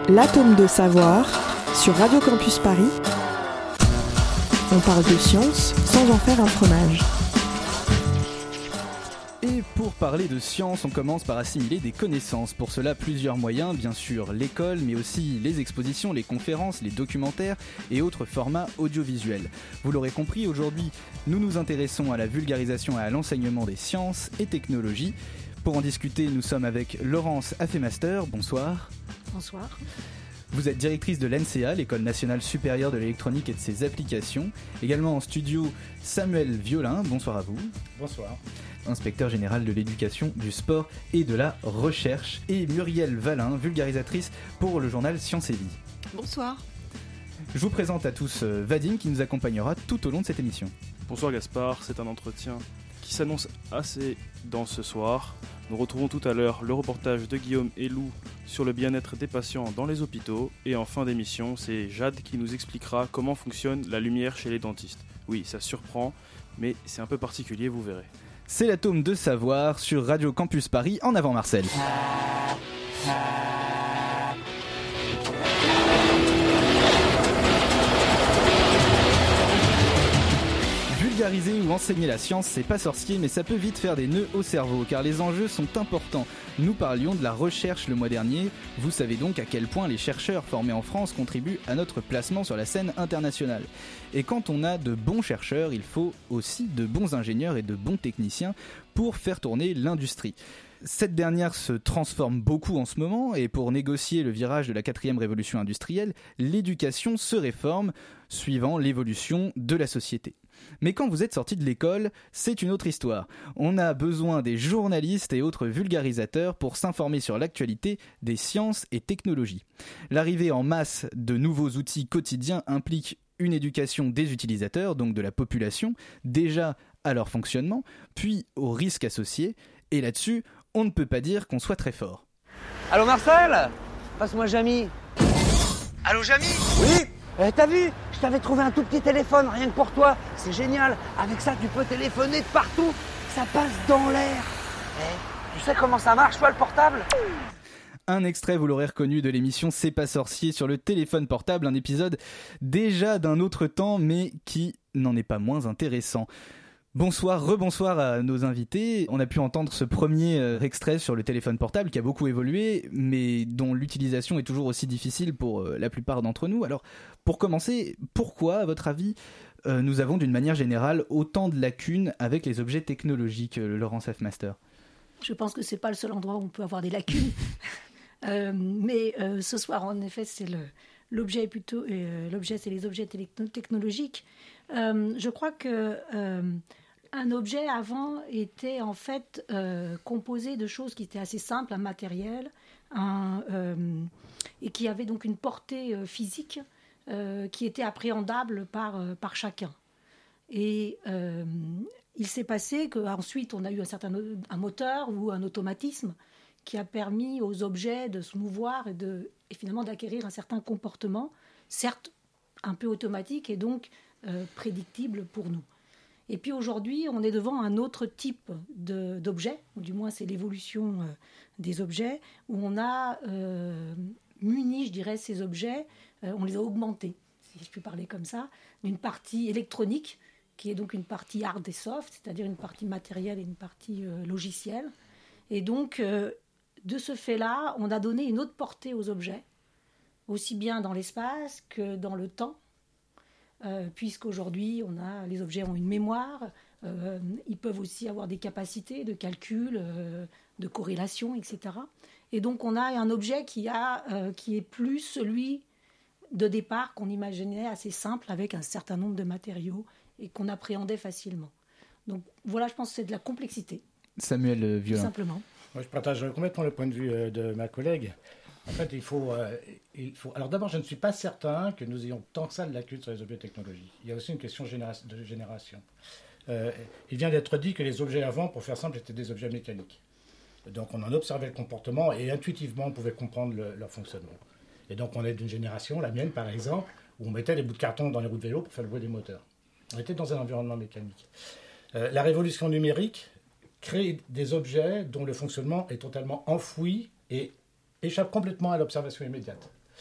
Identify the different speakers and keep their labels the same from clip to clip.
Speaker 1: L'atome de savoir sur Radio Campus Paris. On parle de science sans en faire un fromage.
Speaker 2: Et pour parler de science, on commence par assimiler des connaissances. Pour cela, plusieurs moyens, bien sûr l'école, mais aussi les expositions, les conférences, les documentaires et autres formats audiovisuels. Vous l'aurez compris, aujourd'hui, nous nous intéressons à la vulgarisation et à l'enseignement des sciences et technologies. Pour en discuter, nous sommes avec Laurence Affemaster. Bonsoir.
Speaker 3: Bonsoir.
Speaker 2: Vous êtes directrice de l'ENSEA, l'École nationale supérieure de l'électronique et de ses applications. Également en studio, Samuel Violin. Bonsoir à vous.
Speaker 4: Bonsoir.
Speaker 2: Inspecteur général de l'éducation, du sport et de la recherche. Et Muriel Valin, vulgarisatrice pour le journal Science et Vie.
Speaker 3: Bonsoir.
Speaker 2: Je vous présente à tous Vadim qui nous accompagnera tout au long de cette émission.
Speaker 5: Bonsoir Gaspard, c'est un entretien qui s'annonce assez dense ce soir. Nous retrouvons tout à l'heure le reportage de Guillaume et Lou sur le bien-être des patients dans les hôpitaux. Et en fin d'émission, c'est Jade qui nous expliquera comment fonctionne la lumière chez les dentistes. Oui, ça surprend, mais c'est un peu particulier, vous verrez.
Speaker 2: C'est l'atome de savoir sur Radio Campus Paris. En avant Marcel. Vulgariser ou enseigner la science, c'est pas sorcier, mais ça peut vite faire des nœuds au cerveau, car les enjeux sont importants. Nous parlions de la recherche le mois dernier. Vous savez donc à quel point les chercheurs formés en France contribuent à notre placement sur la scène internationale. Et quand on a de bons chercheurs, il faut aussi de bons ingénieurs et de bons techniciens pour faire tourner l'industrie. Cette dernière se transforme beaucoup en ce moment, et pour négocier le virage de la 4e révolution industrielle, l'éducation se réforme suivant l'évolution de la société. Mais quand vous êtes sorti de l'école, c'est une autre histoire. On a besoin des journalistes et autres vulgarisateurs pour s'informer sur l'actualité des sciences et technologies. L'arrivée en masse de nouveaux outils quotidiens implique une éducation des utilisateurs, donc de la population, déjà à leur fonctionnement, puis aux risques associés, et là-dessus, on ne peut pas dire qu'on soit très fort.
Speaker 6: Allô Marcel ? Passe-moi Jamy.
Speaker 7: Allô Jamy ?
Speaker 6: Oui ? T'as vu ? Je t'avais trouvé un tout petit téléphone, rien que pour toi. C'est génial. Avec ça, tu peux téléphoner de partout. Ça passe dans l'air. Tu sais comment ça marche, toi, le portable ?
Speaker 2: Un extrait, vous l'aurez reconnu, de l'émission C'est pas sorcier sur le téléphone portable, un épisode déjà d'un autre temps, mais qui n'en est pas moins intéressant. Bonsoir, rebonsoir à nos invités. On a pu entendre ce premier extrait sur le téléphone portable qui a beaucoup évolué, mais dont l'utilisation est toujours aussi difficile pour la plupart d'entre nous. Alors, pour commencer, pourquoi, à votre avis, nous avons d'une manière générale autant de lacunes avec les objets technologiques, Laurence Affemaster ?
Speaker 3: Je pense que c'est pas le seul endroit où on peut avoir des lacunes. Mais ce soir, en effet, c'est l'objet plutôt. L'objet, c'est les objets technologiques. Je crois que un objet avant était en fait composé de choses qui étaient assez simples, un matériel, et qui avait donc une portée physique qui était appréhendable par chacun. Et il s'est passé qu'ensuite on a eu un moteur ou un automatisme qui a permis aux objets de se mouvoir et finalement d'acquérir un certain comportement, certes un peu automatique et donc prédictible pour nous. Et puis aujourd'hui, on est devant un autre type d'objet, ou du moins c'est l'évolution des objets, où on a muni, je dirais, ces objets, on les a augmentés, si je puis parler comme ça, d'une partie électronique, qui est donc une partie hard et soft, c'est-à-dire une partie matérielle et une partie logicielle. Et donc, de ce fait-là, on a donné une autre portée aux objets, aussi bien dans l'espace que dans le temps, puisqu'aujourd'hui, les objets ont une mémoire, ils peuvent aussi avoir des capacités de calcul, de corrélation, etc. Et donc, on a un objet qui est plus celui de départ qu'on imaginait assez simple, avec un certain nombre de matériaux et qu'on appréhendait facilement. Donc, voilà, je pense que c'est de la complexité.
Speaker 2: Samuel Violin.
Speaker 3: Tout simplement.
Speaker 4: Moi, je partage complètement le point de vue de ma collègue. En fait, il faut... Alors d'abord, je ne suis pas certain que nous ayons tant que ça de lacunes sur les objets technologiques. Il y a aussi une question de génération. Il vient d'être dit que les objets avant, pour faire simple, étaient des objets mécaniques. Donc on en observait le comportement et intuitivement, on pouvait comprendre leur fonctionnement. Et donc on est d'une génération, la mienne par exemple, où on mettait des bouts de carton dans les roues de vélo pour faire le bruit des moteurs. On était dans un environnement mécanique. La révolution numérique crée des objets dont le fonctionnement est totalement enfoui et échappe complètement à l'observation immédiate.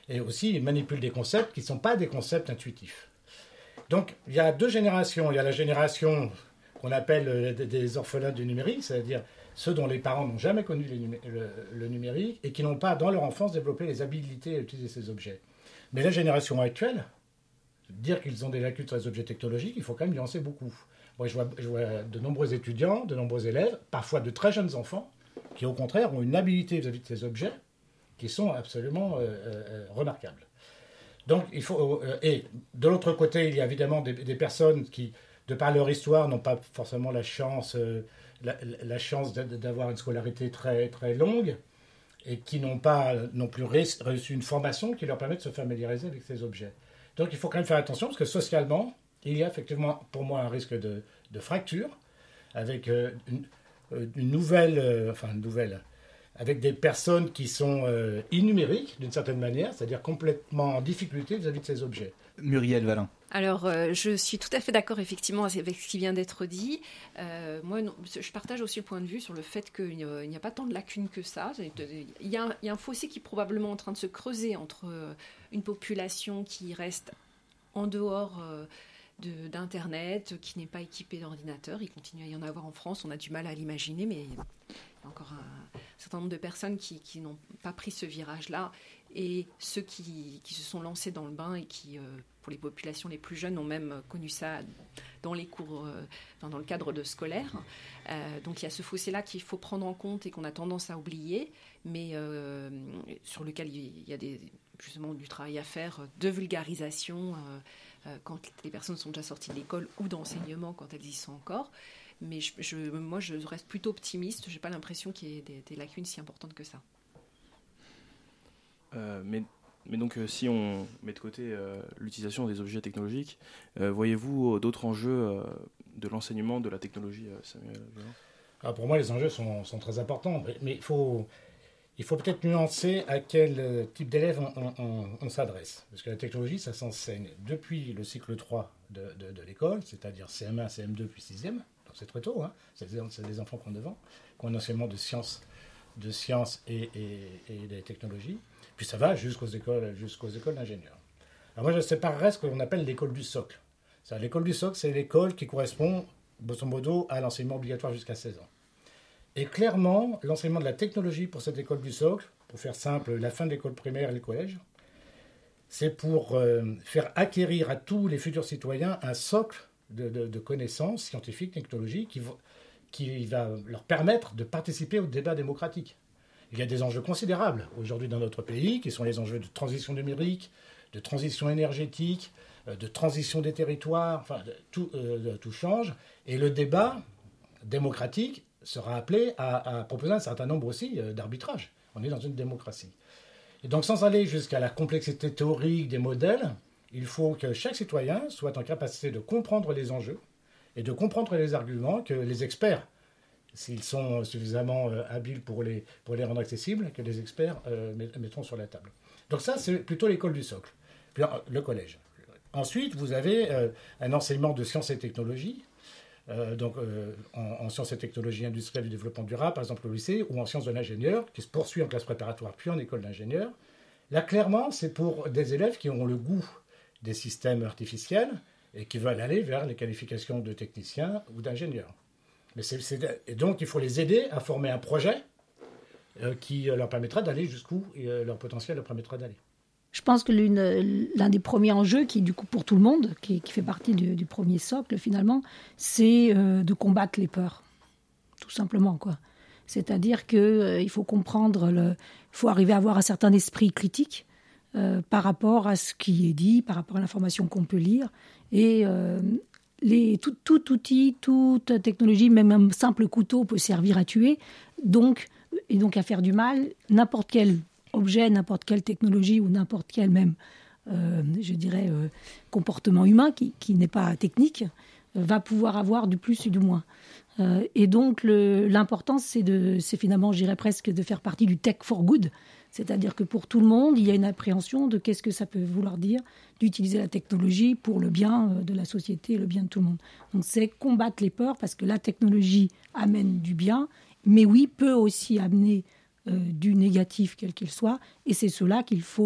Speaker 4: Et aussi, ils manipulent des concepts qui ne sont pas des concepts intuitifs. Donc, il y a 2 générations. Il y a la génération qu'on appelle des orphelins du numérique, c'est-à-dire ceux dont les parents n'ont jamais connu le numérique et qui n'ont pas, dans leur enfance, développé les habilités à utiliser ces objets. Mais la génération actuelle, dire qu'ils ont des lacunes sur les objets technologiques, il faut quand même nuancer beaucoup. Moi, je vois de nombreux étudiants, de nombreux élèves, parfois de très jeunes enfants, qui au contraire ont une habilité vis-à-vis de ces objets qui sont absolument remarquables. Donc, il faut, et de l'autre côté, il y a évidemment des personnes qui, de par leur histoire, n'ont pas forcément la chance d'avoir une scolarité très, très longue et qui n'ont pas non plus reçu une formation qui leur permet de se familiariser avec ces objets. Donc, il faut quand même faire attention parce que socialement, il y a effectivement pour moi un risque de fracture avec une nouvelle, avec des personnes qui sont innumériques d'une certaine manière, c'est-à-dire complètement en difficulté vis-à-vis de ces objets.
Speaker 2: Muriel Valin.
Speaker 8: Alors, je suis tout à fait d'accord effectivement avec ce qui vient d'être dit. Moi, je partage aussi le point de vue sur le fait qu'il n'y a pas tant de lacunes que ça. Il y a un fossé qui est probablement en train de se creuser entre une population qui reste en dehors d'Internet, qui n'est pas équipée d'ordinateur. Il continue à y en avoir en France, on a du mal à l'imaginer, mais il y a encore un certain nombre de personnes qui n'ont pas pris ce virage-là. Et ceux qui se sont lancés dans le bain et qui, pour les populations les plus jeunes, ont même connu ça dans les cours, dans le cadre de scolaire. Donc il y a ce fossé-là qu'il faut prendre en compte et qu'on a tendance à oublier, mais sur lequel il y a justement du travail à faire de vulgarisation quand les personnes sont déjà sorties de l'école ou d'enseignement quand elles y sont encore. Mais moi, je reste plutôt optimiste. Je n'ai pas l'impression qu'il y ait des lacunes si importantes que ça.
Speaker 5: Mais donc, si on met de côté l'utilisation des objets technologiques, voyez-vous d'autres enjeux de l'enseignement de la technologie, Samuel ?
Speaker 4: Alors pour moi, les enjeux sont très importants, mais il faut peut-être nuancer à quel type d'élèves on s'adresse. Parce que la technologie, ça s'enseigne depuis le cycle 3 de l'école, c'est-à-dire CM1, CM2, puis 6e. Donc c'est très tôt, hein. C'est des enfants qui ont 9 ans, qui ont un enseignement de sciences et des technologies. Puis ça va jusqu'aux écoles d'ingénieurs. Alors moi, je séparerais ce qu'on appelle l'école du socle. L'école du socle, c'est l'école qui correspond, grosso modo, à l'enseignement obligatoire jusqu'à 16 ans. Et clairement, l'enseignement de la technologie pour cette école du socle, pour faire simple, la fin de l'école primaire et le collège, c'est pour faire acquérir à tous les futurs citoyens un socle de connaissances scientifiques, technologiques, qui va leur permettre de participer au débat démocratique. Il y a des enjeux considérables aujourd'hui dans notre pays, qui sont les enjeux de transition numérique, de transition énergétique, de transition des territoires, enfin, tout change. Et le débat démocratique sera appelé à proposer un certain nombre aussi d'arbitrages. On est dans une démocratie. Et donc, sans aller jusqu'à la complexité théorique des modèles, il faut que chaque citoyen soit en capacité de comprendre les enjeux et de comprendre les arguments que les experts, s'ils sont suffisamment habiles pour les rendre accessibles, que les experts mettront sur la table. Donc ça, c'est plutôt l'école du socle, puis le collège. Ensuite, vous avez un enseignement de sciences et technologies, en sciences et technologies industrielles du développement durable, par exemple au lycée, ou en sciences de l'ingénieur, qui se poursuit en classe préparatoire, puis en école d'ingénieur. Là, clairement, c'est pour des élèves qui ont le goût des systèmes artificiels et qui veulent aller vers les qualifications de technicien ou d'ingénieur. Et donc, il faut les aider à former un projet qui leur permettra d'aller jusqu'où leur potentiel leur permettra d'aller.
Speaker 3: Je pense que l'un des premiers enjeux, qui du coup pour tout le monde, qui fait partie du premier socle finalement, c'est de combattre les peurs, tout simplement, quoi. C'est-à-dire qu'il faut comprendre, il faut arriver à avoir un certain esprit critique par rapport à ce qui est dit, par rapport à l'information qu'on peut lire, et tout outil, toute technologie, même un simple couteau peut servir à tuer, donc à faire du mal. N'importe quel objet, n'importe quelle technologie ou n'importe quel même, comportement humain qui n'est pas technique, va pouvoir avoir du plus et du moins. Et donc l'important, c'est finalement, je dirais presque, de faire partie du tech for good. C'est-à-dire que pour tout le monde, il y a une appréhension de qu'est-ce que ça peut vouloir dire d'utiliser la technologie pour le bien de la société et le bien de tout le monde. Donc c'est combattre les peurs, parce que la technologie amène du bien, mais oui, peut aussi amener du négatif quel qu'il soit, et c'est cela qu'il faut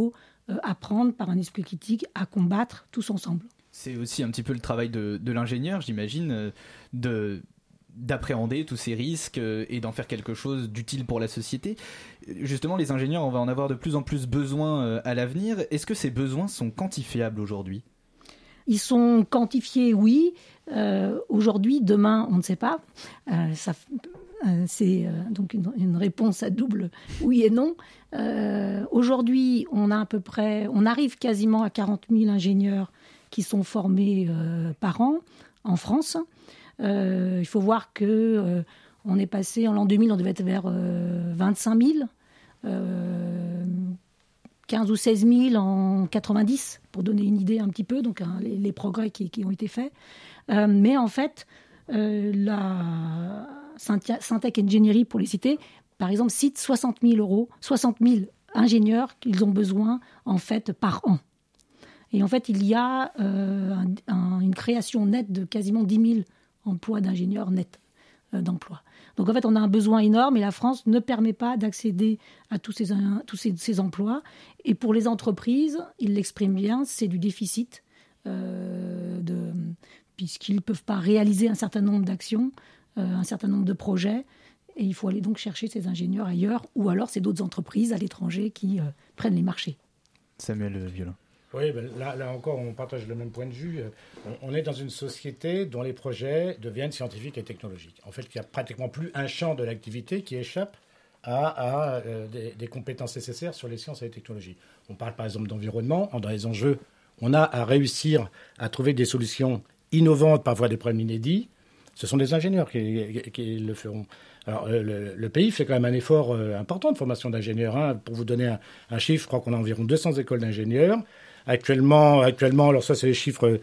Speaker 3: apprendre par un esprit critique à combattre tous ensemble.
Speaker 2: C'est aussi un petit peu le travail de l'ingénieur, j'imagine, d'appréhender tous ces risques et d'en faire quelque chose d'utile pour la société. Justement, les ingénieurs, on va en avoir de plus en plus besoin à l'avenir. Est-ce que ces besoins sont quantifiables aujourd'hui ?
Speaker 3: Ils sont quantifiés, oui. Aujourd'hui, demain, on ne sait pas. C'est donc une réponse à double oui et non. Aujourd'hui, on arrive quasiment à 40 000 ingénieurs qui sont formés par an en France. Il faut voir que on est passé en l'an 2000, on devait être vers 25 000, 15 ou 16 000 en 90, pour donner une idée un petit peu, donc les progrès qui ont été faits. Mais en fait, la Syntec Engineering, pour les citer, par exemple, cite 60 000 ingénieurs qu'ils ont besoin en fait par an. Et en fait, il y a une création nette de quasiment 10 000 emplois d'ingénieurs nets d'emplois. Donc en fait, on a un besoin énorme et la France ne permet pas d'accéder à tous ces emplois. Et pour les entreprises, ils l'expriment bien, c'est du déficit, puisqu'ils ne peuvent pas réaliser un certain nombre d'actions, un certain nombre de projets. Et il faut aller donc chercher ces ingénieurs ailleurs, ou alors c'est d'autres entreprises à l'étranger qui prennent les marchés.
Speaker 2: Samuel Violin.
Speaker 4: Oui, ben là encore, on partage le même point de vue. On est dans une société dont les projets deviennent scientifiques et technologiques. En fait, il n'y a pratiquement plus un champ de l'activité qui échappe à des compétences nécessaires sur les sciences et les technologies. On parle par exemple d'environnement. Dans les enjeux, on a à réussir à trouver des solutions innovantes, parfois des problèmes inédits. Ce sont des ingénieurs qui le feront. Alors, le pays fait quand même un effort important de formation d'ingénieurs. Hein. Pour vous donner un chiffre, je crois qu'on a environ 200 écoles d'ingénieurs. Actuellement, alors ça c'est les chiffres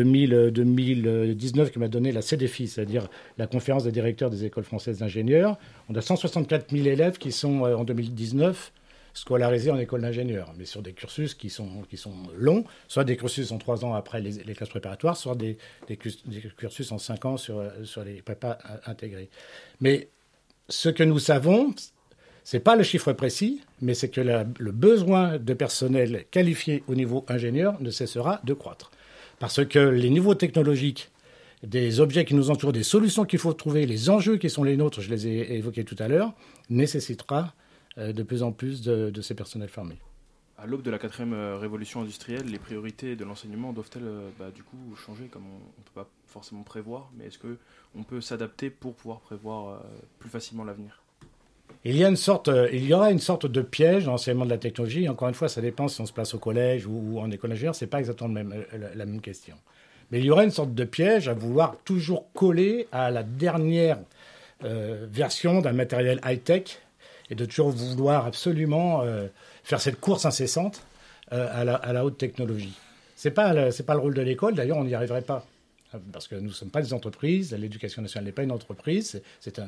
Speaker 4: 2019 qui m'a donné la CDFI, c'est-à-dire la conférence des directeurs des écoles françaises d'ingénieurs. On a 164 000 élèves qui sont en 2019 scolarisés en école d'ingénieurs, mais sur des cursus qui sont longs, soit des cursus en 3 ans après les classes préparatoires, soit des cursus en 5 ans sur les prépas intégrés. Mais ce que nous savons, c'est pas le chiffre précis, mais c'est que le besoin de personnel qualifié au niveau ingénieur ne cessera de croître. Parce que les niveaux technologiques des objets qui nous entourent, des solutions qu'il faut trouver, les enjeux qui sont les nôtres, je les ai évoqués tout à l'heure, nécessitera de plus en plus de ces personnels formés.
Speaker 5: À l'aube de la 4e révolution industrielle, les priorités de l'enseignement doivent-elles du coup changer, comme on ne peut pas forcément prévoir, mais est-ce qu'on peut s'adapter pour pouvoir prévoir plus facilement l'avenir ?
Speaker 4: Il y aura une sorte de piège dans l'enseignement de la technologie. Encore une fois, ça dépend si on se place au collège ou en école d'ingénieur. Ce n'est pas exactement la même question. Mais il y aura une sorte de piège à vouloir toujours coller à la dernière version d'un matériel high-tech et de toujours vouloir absolument faire cette course incessante à la haute technologie. C'est pas le rôle de l'école. D'ailleurs, on n'y arriverait pas. Parce que nous ne sommes pas des entreprises, l'éducation nationale n'est pas une entreprise,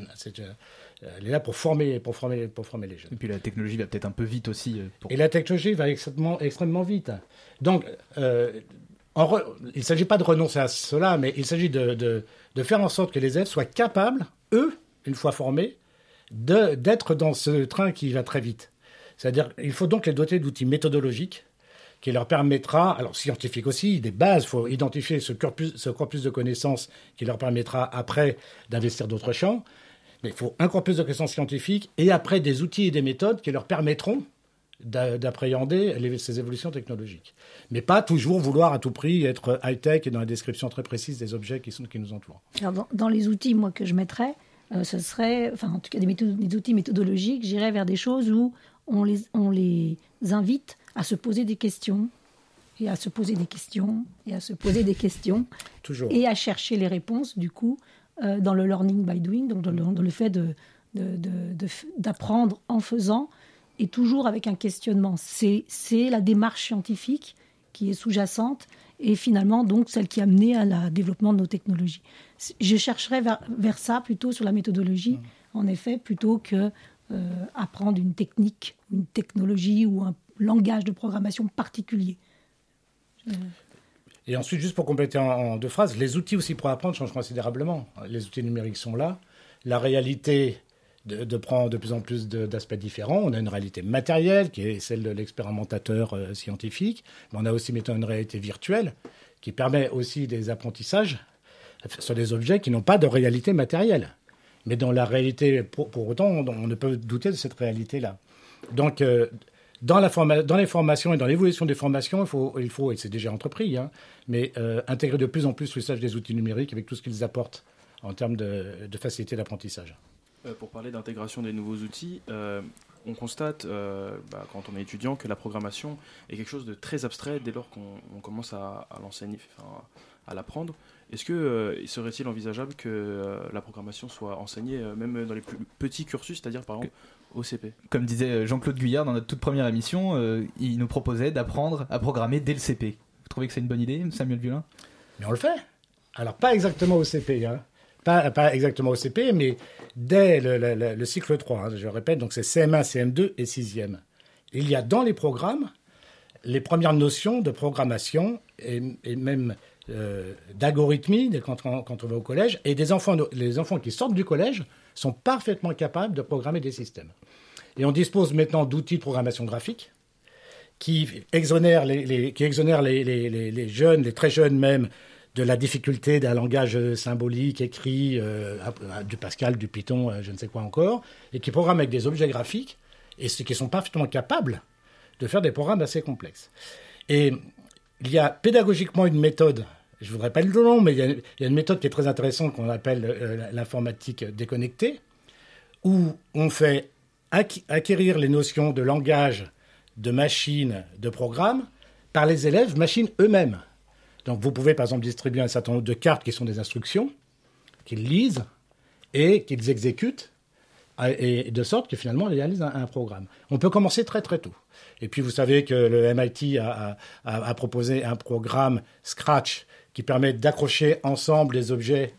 Speaker 4: elle est là pour former les jeunes.
Speaker 2: Et puis la technologie va peut-être un peu vite aussi.
Speaker 4: Et la technologie va extrêmement vite. Donc, il ne s'agit pas de renoncer à cela, mais il s'agit de faire en sorte que les élèves soient capables, eux, une fois formés, d'être dans ce train qui va très vite. C'est-à-dire qu'il faut donc les doter d'outils méthodologiques qui leur permettra, alors scientifique aussi, des bases, il faut identifier ce corpus de connaissances qui leur permettra après d'investir d'autres champs, mais il faut un corpus de connaissances scientifiques et après des outils et des méthodes qui leur permettront d'appréhender ces évolutions technologiques. Mais pas toujours vouloir à tout prix être high-tech et dans la description très précise des objets qui nous entourent.
Speaker 3: Alors dans les outils, moi, que je mettrais, ce serait, en tout cas des outils méthodologiques, j'irais vers des choses où on les invite à se poser des questions, et à se poser des questions, et à se poser des questions,
Speaker 4: toujours. Et
Speaker 3: à chercher les réponses, du coup, dans le learning by doing, donc dans le fait d'apprendre en faisant, et toujours avec un questionnement. C'est la démarche scientifique qui est sous-jacente, et finalement, donc, celle qui a mené à le développement de nos technologies. Je chercherais vers ça, plutôt sur la méthodologie, en effet, plutôt que apprendre une technique, une technologie ou un langage de programmation particulier.
Speaker 4: Et ensuite, juste pour compléter en 2 phrases, les outils aussi pour apprendre changent considérablement. Les outils numériques sont là. La réalité de prendre de plus en plus d'aspects différents. On a une réalité matérielle qui est celle de l'expérimentateur scientifique, mais on a aussi maintenant une réalité virtuelle qui permet aussi des apprentissages sur des objets qui n'ont pas de réalité matérielle. Mais dans la réalité, pour autant, on ne peut douter de cette réalité-là. Donc, dans les formations et dans l'évolution des formations, il faut et c'est déjà entrepris, mais intégrer de plus en plus l'usage des outils numériques avec tout ce qu'ils apportent en termes de facilité d'apprentissage.
Speaker 5: Pour parler d'intégration des nouveaux outils, on constate, quand on est étudiant, que la programmation est quelque chose de très abstrait dès lors qu'on commence à l'enseigner, à l'apprendre. Est-ce que serait-il envisageable que la programmation soit enseignée même dans les plus petits cursus, c'est-à-dire par exemple au CP ?
Speaker 2: Comme disait Jean-Claude Guyard dans notre toute première émission, il nous proposait d'apprendre à programmer dès le CP. Vous trouvez que c'est une bonne idée, Samuel Violin ?
Speaker 4: Mais on le fait. Alors, pas exactement au CP, Pas exactement au CP, mais dès le cycle 3, je répète, donc c'est CM1, CM2 et 6e. Il y a dans les programmes les premières notions de programmation et même d'algorithmie quand on va au collège. Et les enfants qui sortent du collège sont parfaitement capables de programmer des systèmes. Et on dispose maintenant d'outils de programmation graphique qui exonèrent les jeunes, les très jeunes même, de la difficulté d'un langage symbolique écrit, du Pascal, du Python, je ne sais quoi encore, et qui programment avec des objets graphiques, et qui sont parfaitement capables de faire des programmes assez complexes. Et il y a pédagogiquement une méthode, je ne voudrais pas le nom, mais il y a une méthode qui est très intéressante qu'on appelle l'informatique déconnectée, où on fait acquérir les notions de langage, de machine, de programme, par les élèves, machines eux-mêmes. Donc vous pouvez par exemple distribuer un certain nombre de cartes qui sont des instructions, qu'ils lisent et qu'ils exécutent, et de sorte que finalement ils réalisent un programme. On peut commencer très très tôt. Et puis vous savez que le MIT a proposé un programme Scratch qui permet d'accrocher ensemble des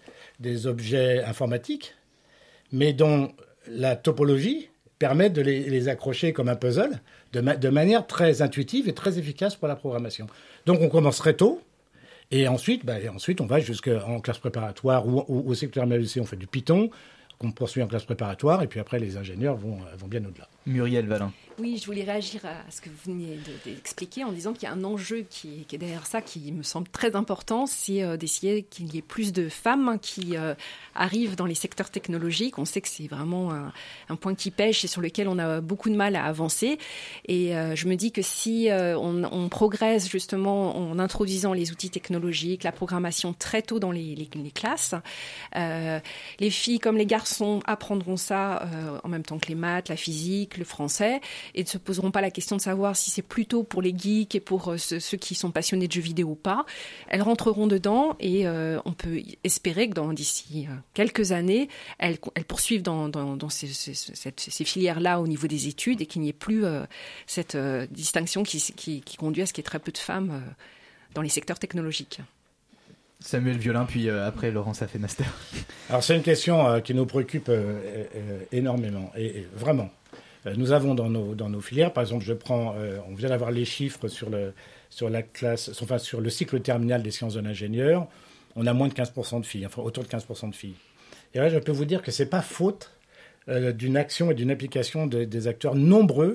Speaker 4: objets informatiques, mais dont la topologie permet de les accrocher comme un puzzle de manière très intuitive et très efficace pour la programmation. Donc on commence très tôt. Et ensuite, on va jusqu'en classe préparatoire ou au cycle terminal lycée, on fait du Python, qu'on poursuit en classe préparatoire, et puis après, les ingénieurs vont bien au-delà.
Speaker 2: Muriel Valin.
Speaker 8: Oui, je voulais réagir à ce que vous venez d'expliquer en disant qu'il y a un enjeu qui est derrière ça, qui me semble très important, c'est d'essayer qu'il y ait plus de femmes qui arrivent dans les secteurs technologiques. On sait que c'est vraiment un point qui pêche et sur lequel on a beaucoup de mal à avancer. Et je me dis que si on progresse justement en introduisant les outils technologiques, la programmation très tôt dans les classes, les filles comme les garçons apprendront ça en même temps que les maths, la physique, le français, et ne se poseront pas la question de savoir si c'est plutôt pour les geeks et pour ceux qui sont passionnés de jeux vidéo ou pas. Elles rentreront dedans et on peut espérer que d'ici quelques années, elles poursuivent dans ces filières-là au niveau des études et qu'il n'y ait plus cette distinction qui conduit à ce qu'il y ait très peu de femmes dans les secteurs technologiques.
Speaker 2: Samuel Violin, puis après Laurent Safé-Master.
Speaker 4: Alors c'est une question qui nous préoccupe énormément, et vraiment. Nous avons dans nos filières, par exemple, on vient d'avoir les chiffres sur le cycle terminal des sciences de l'ingénieur, on a moins de 15% de filles, enfin autour de 15% de filles. Et là, je peux vous dire que c'est pas faute d'une action et d'une application des acteurs nombreux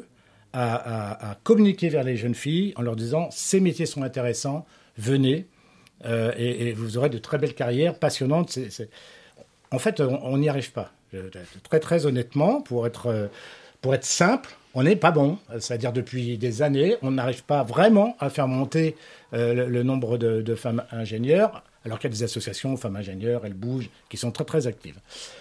Speaker 4: à communiquer vers les jeunes filles en leur disant « ces métiers sont intéressants, venez ». Et vous aurez de très belles carrières passionnantes. En fait, on n'y arrive pas. Très, très honnêtement, pour être simple, on n'est pas bon. C'est-à-dire, depuis des années, on n'arrive pas vraiment à faire monter le nombre de femmes ingénieures, alors qu'il y a des associations, femmes ingénieures, elles bougent, qui sont très, très actives.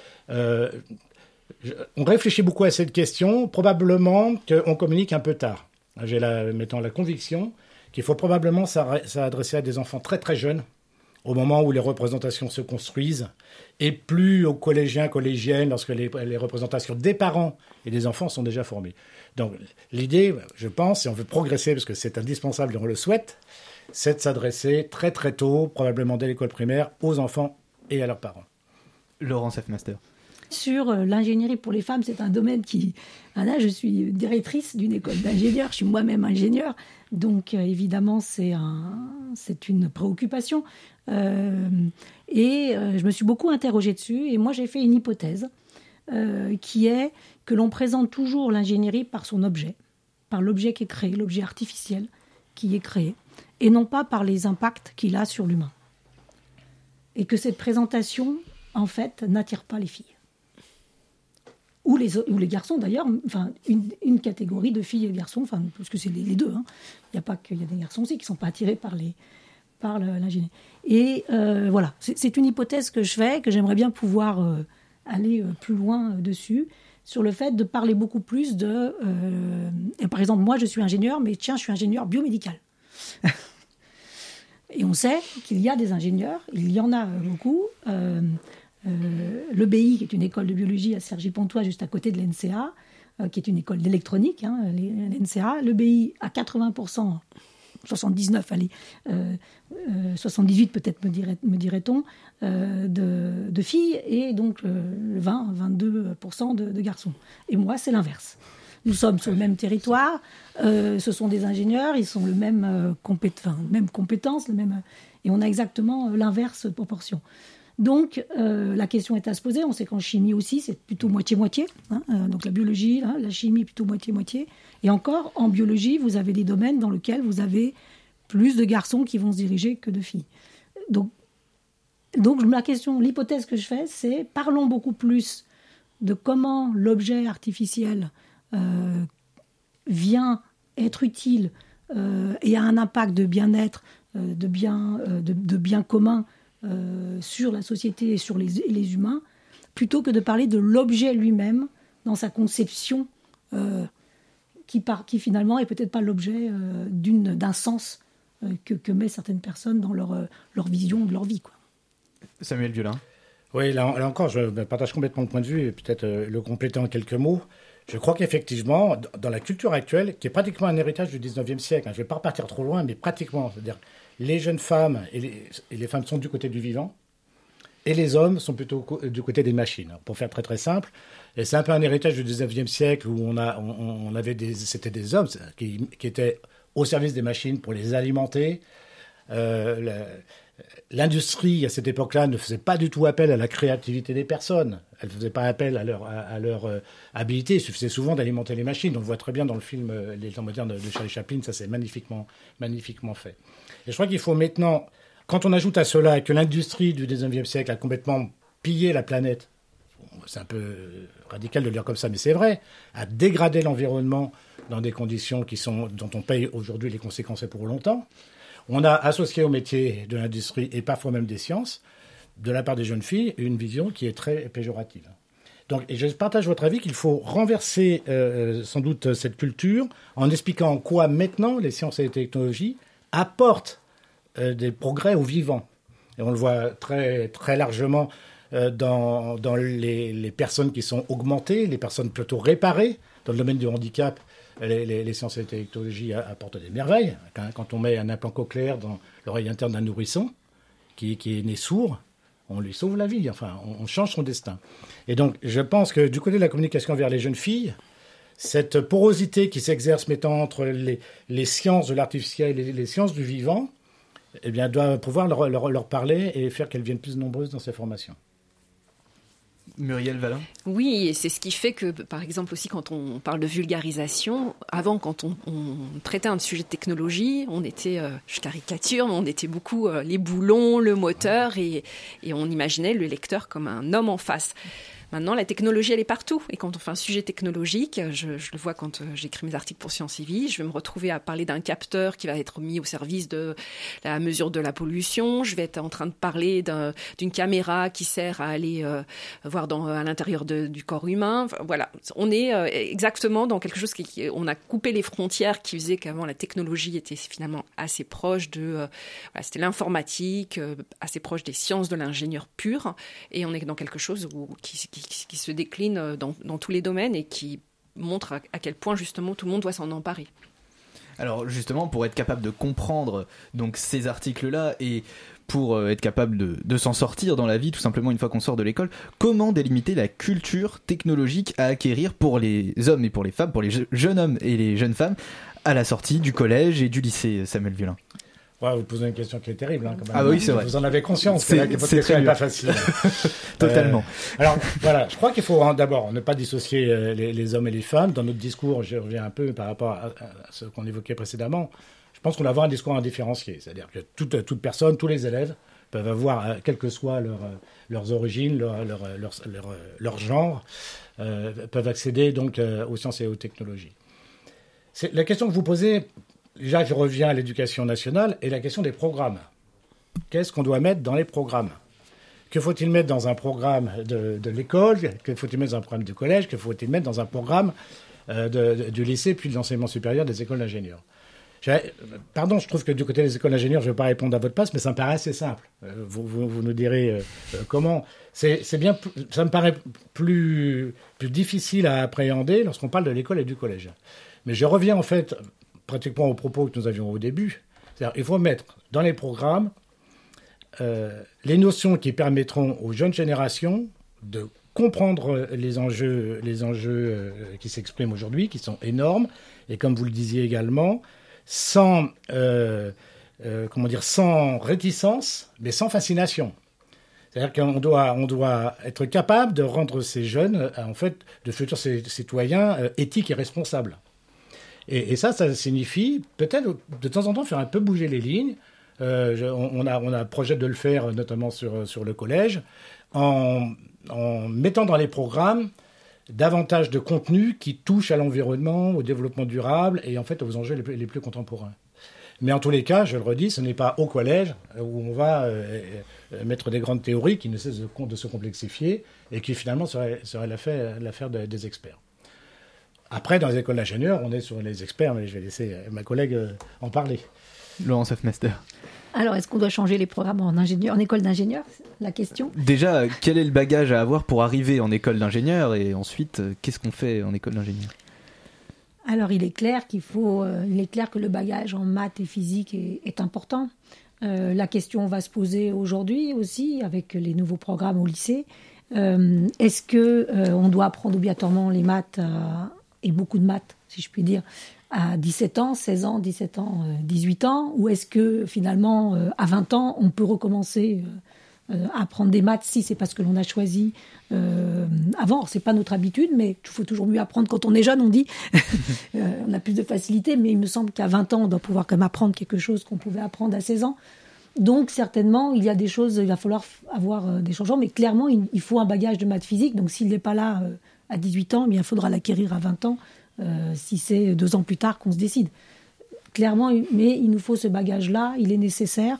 Speaker 4: On réfléchit beaucoup à cette question. Probablement qu'on communique un peu tard. J'ai mettons la conviction qu'il faut probablement s'adresser à des enfants très très jeunes, au moment où les représentations se construisent, et plus aux collégiens, collégiennes, lorsque les représentations des parents et des enfants sont déjà formées. Donc l'idée, je pense, si on veut progresser, parce que c'est indispensable et on le souhaite, c'est de s'adresser très très tôt, probablement dès l'école primaire, aux enfants et à leurs parents.
Speaker 2: Laurent Safé-Master.
Speaker 3: Sur l'ingénierie pour les femmes, c'est un domaine qui... Là, je suis directrice d'une école d'ingénieurs, je suis moi-même ingénieure, donc évidemment, c'est une préoccupation. Et je me suis beaucoup interrogée dessus, et moi, j'ai fait une hypothèse. qui est que l'on présente toujours l'ingénierie par son objet, par l'objet qui est créé, l'objet artificiel qui est créé, et non pas par les impacts qu'il a sur l'humain. Et que cette présentation, en fait, n'attire pas les filles. Ou les garçons, d'ailleurs, enfin, une catégorie de filles et de garçons, enfin, parce que c'est les deux. Hein. Il n'y a pas qu'il y a des garçons aussi qui ne sont pas attirés par l'ingénierie. Et voilà, c'est une hypothèse que je fais, que j'aimerais bien pouvoir aller plus loin dessus, sur le fait de parler beaucoup plus de... et par exemple, moi, je suis ingénieur, mais tiens, je suis ingénieur biomédical. Et on sait qu'il y a des ingénieurs, il y en a beaucoup. L'EBI, qui est une école de biologie à Cergy-Pontois, juste à côté de l'NCA, qui est une école d'électronique, hein, l'NCA. L'EBI à 80%, 79, allez, 78 peut-être me dirait-on, de filles, et donc 22% de garçons. Et moi, c'est l'inverse. Nous sommes sur le même territoire, ce sont des ingénieurs, ils sont même compétences, et on a exactement l'inverse proportion. Donc, la question est à se poser. On sait qu'en chimie aussi, c'est plutôt moitié-moitié. Hein, donc, la biologie, la chimie, plutôt moitié-moitié. Et encore, en biologie, vous avez des domaines dans lesquels vous avez plus de garçons qui vont se diriger que de filles. Donc l'hypothèse que je fais, c'est parlons beaucoup plus de comment l'objet artificiel vient être utile et a un impact de bien-être, de bien commun sur la société et sur les humains, plutôt que de parler de l'objet lui-même dans sa conception qui finalement est peut-être pas l'objet d'un sens que mettent certaines personnes dans leur vision de leur vie, quoi.
Speaker 2: Samuel Violin.
Speaker 4: Oui, là encore, je partage complètement le point de vue et peut-être le compléter en quelques mots. Je crois qu'effectivement, dans la culture actuelle, qui est pratiquement un héritage du 19e siècle, je ne vais pas repartir trop loin, mais pratiquement, c'est-à-dire les jeunes femmes et les femmes sont du côté du vivant, et les hommes sont plutôt du côté des machines. Pour faire très très simple, et c'est un peu un héritage du 19e siècle où c'était des hommes qui étaient au service des machines pour les alimenter. L'industrie, à cette époque-là, ne faisait pas du tout appel à la créativité des personnes. Elle ne faisait pas appel à leur habilité. Il suffisait souvent d'alimenter les machines. On le voit très bien dans le film Les temps modernes de Charlie Chaplin. Ça, c'est magnifiquement fait. Et je crois qu'il faut maintenant, quand on ajoute à cela que l'industrie du 19e siècle a complètement pillé la planète, c'est un peu radical de le dire comme ça, mais c'est vrai, a dégradé l'environnement dans des conditions dont on paye aujourd'hui les conséquences pour longtemps. On a associé au métier de l'industrie et parfois même des sciences, de la part des jeunes filles, une vision qui est très péjorative. Donc, et je partage votre avis qu'il faut renverser sans doute cette culture en expliquant en quoi maintenant les sciences et les technologies apportent des progrès au vivant. Et on le voit très, très largement dans les personnes qui sont augmentées, les personnes plutôt réparées. Dans le domaine du handicap, les sciences et les technologies apportent des merveilles. Quand on met un implant cochléaire dans l'oreille interne d'un nourrisson qui est né sourd, on lui sauve la vie. Enfin, on change son destin. Et donc, je pense que du côté de la communication vers les jeunes filles, cette porosité qui s'exerce maintenant entre les sciences de l'artificiel et les sciences du vivant, eh bien, doit pouvoir leur parler et faire qu'elles viennent plus nombreuses dans ces formations.
Speaker 2: Muriel Valin.
Speaker 8: Oui, et c'est ce qui fait que, par exemple, aussi quand on parle de vulgarisation, avant, quand on traitait un sujet de technologie, on était, je caricature, mais on était beaucoup les boulons, le moteur, et on imaginait le lecteur comme un homme en face. Maintenant, la technologie, elle est partout. Et quand on fait un sujet technologique, je le vois quand j'écris mes articles pour Sciences et Vie, je vais me retrouver à parler d'un capteur qui va être mis au service de la mesure de la pollution. Je vais être en train de parler d'une caméra qui sert à aller voir à l'intérieur du corps humain. Enfin, voilà, on est exactement dans quelque chose on a coupé les frontières qui faisaient qu'avant la technologie était finalement assez proche c'était l'informatique, assez proche des sciences de l'ingénieur pur. Et on est dans quelque chose qui se décline dans tous les domaines et qui montre à quel point justement tout le monde doit s'en emparer.
Speaker 2: Alors justement, pour être capable de comprendre donc ces articles-là et pour être capable de s'en sortir dans la vie, tout simplement une fois qu'on sort de l'école, comment délimiter la culture technologique à acquérir pour les hommes et pour les femmes, pour les jeunes hommes et les jeunes femmes à la sortie du collège et du lycée, Samuel Violin?
Speaker 4: Ouais, vous posez une question qui est terrible, quand même.
Speaker 2: Ah oui, c'est vrai.
Speaker 4: Vous en avez conscience,
Speaker 2: c'est
Speaker 4: que votre question n'est pas facile.
Speaker 2: Totalement.
Speaker 4: Alors, voilà, je crois qu'il faut d'abord ne pas dissocier les hommes et les femmes. Dans notre discours, je reviens un peu par rapport à ce qu'on évoquait précédemment. Je pense qu'on doit avoir un discours indifférencié. C'est-à-dire que toute personne, tous les élèves peuvent avoir, quelles que soient leurs origines, leur genre, peuvent accéder donc aux sciences et aux technologies. C'est la question que vous posez. Déjà, je reviens à l'éducation nationale et la question des programmes. Qu'est-ce qu'on doit mettre dans les programmes ? Que faut-il mettre dans un programme de l'école ? Que faut-il mettre dans un programme du collège ? Que faut-il mettre dans un programme du lycée puis de l'enseignement supérieur des écoles d'ingénieurs ? Pardon, je trouve que du côté des écoles d'ingénieurs, je ne vais pas répondre à votre place, mais ça me paraît assez simple. Vous nous direz comment. C'est bien, ça me paraît plus difficile à appréhender lorsqu'on parle de l'école et du collège. Mais je reviens en fait pratiquement aux propos que nous avions au début. C'est-à-dire qu'il faut mettre dans les programmes les notions qui permettront aux jeunes générations de comprendre les enjeux qui s'expriment aujourd'hui, qui sont énormes, et comme vous le disiez également, sans réticence, mais sans fascination. C'est-à-dire qu'on doit être capable de rendre ces jeunes, en fait, de futurs citoyens éthiques et responsables. Et ça signifie peut-être de temps en temps faire un peu bouger les lignes. On a projet de le faire notamment sur le collège, en mettant dans les programmes davantage de contenu qui touche à l'environnement, au développement durable et en fait aux enjeux les plus contemporains. Mais en tous les cas, je le redis, ce n'est pas au collège où on va mettre des grandes théories qui ne cessent de se complexifier et qui finalement seraient l'affaire des experts. Après, dans les écoles d'ingénieurs, on est sur les experts, mais je vais laisser ma collègue en parler.
Speaker 2: Laurence Hofmeister.
Speaker 3: Alors, est-ce qu'on doit changer les programmes en école d'ingénieur ? La question.
Speaker 2: Déjà, quel est le bagage à avoir pour arriver en école d'ingénieur ? Et ensuite, qu'est-ce qu'on fait en école d'ingénieur ?
Speaker 3: Alors, il est clair que le bagage en maths et physique est important. La question va se poser aujourd'hui aussi, avec les nouveaux programmes au lycée. Est-ce qu'on doit apprendre obligatoirement les maths et beaucoup de maths, si je puis dire, à 17 ans, 16 ans, 17 ans, 18 ans, ou est-ce que finalement, à 20 ans, on peut recommencer à apprendre des maths si c'est parce que l'on a choisi avant. C'est pas notre habitude, mais il faut toujours mieux apprendre quand on est jeune, on dit. On a plus de facilité, mais il me semble qu'à 20 ans, on doit pouvoir quand même apprendre quelque chose qu'on pouvait apprendre à 16 ans. Donc, certainement, il y a des choses, il va falloir avoir des changements, mais clairement, il faut un bagage de maths physique. Donc, s'il n'est pas là à 18 ans, il faudra l'acquérir à 20 ans, si c'est 2 ans plus tard qu'on se décide. Clairement, mais il nous faut ce bagage-là, il est nécessaire.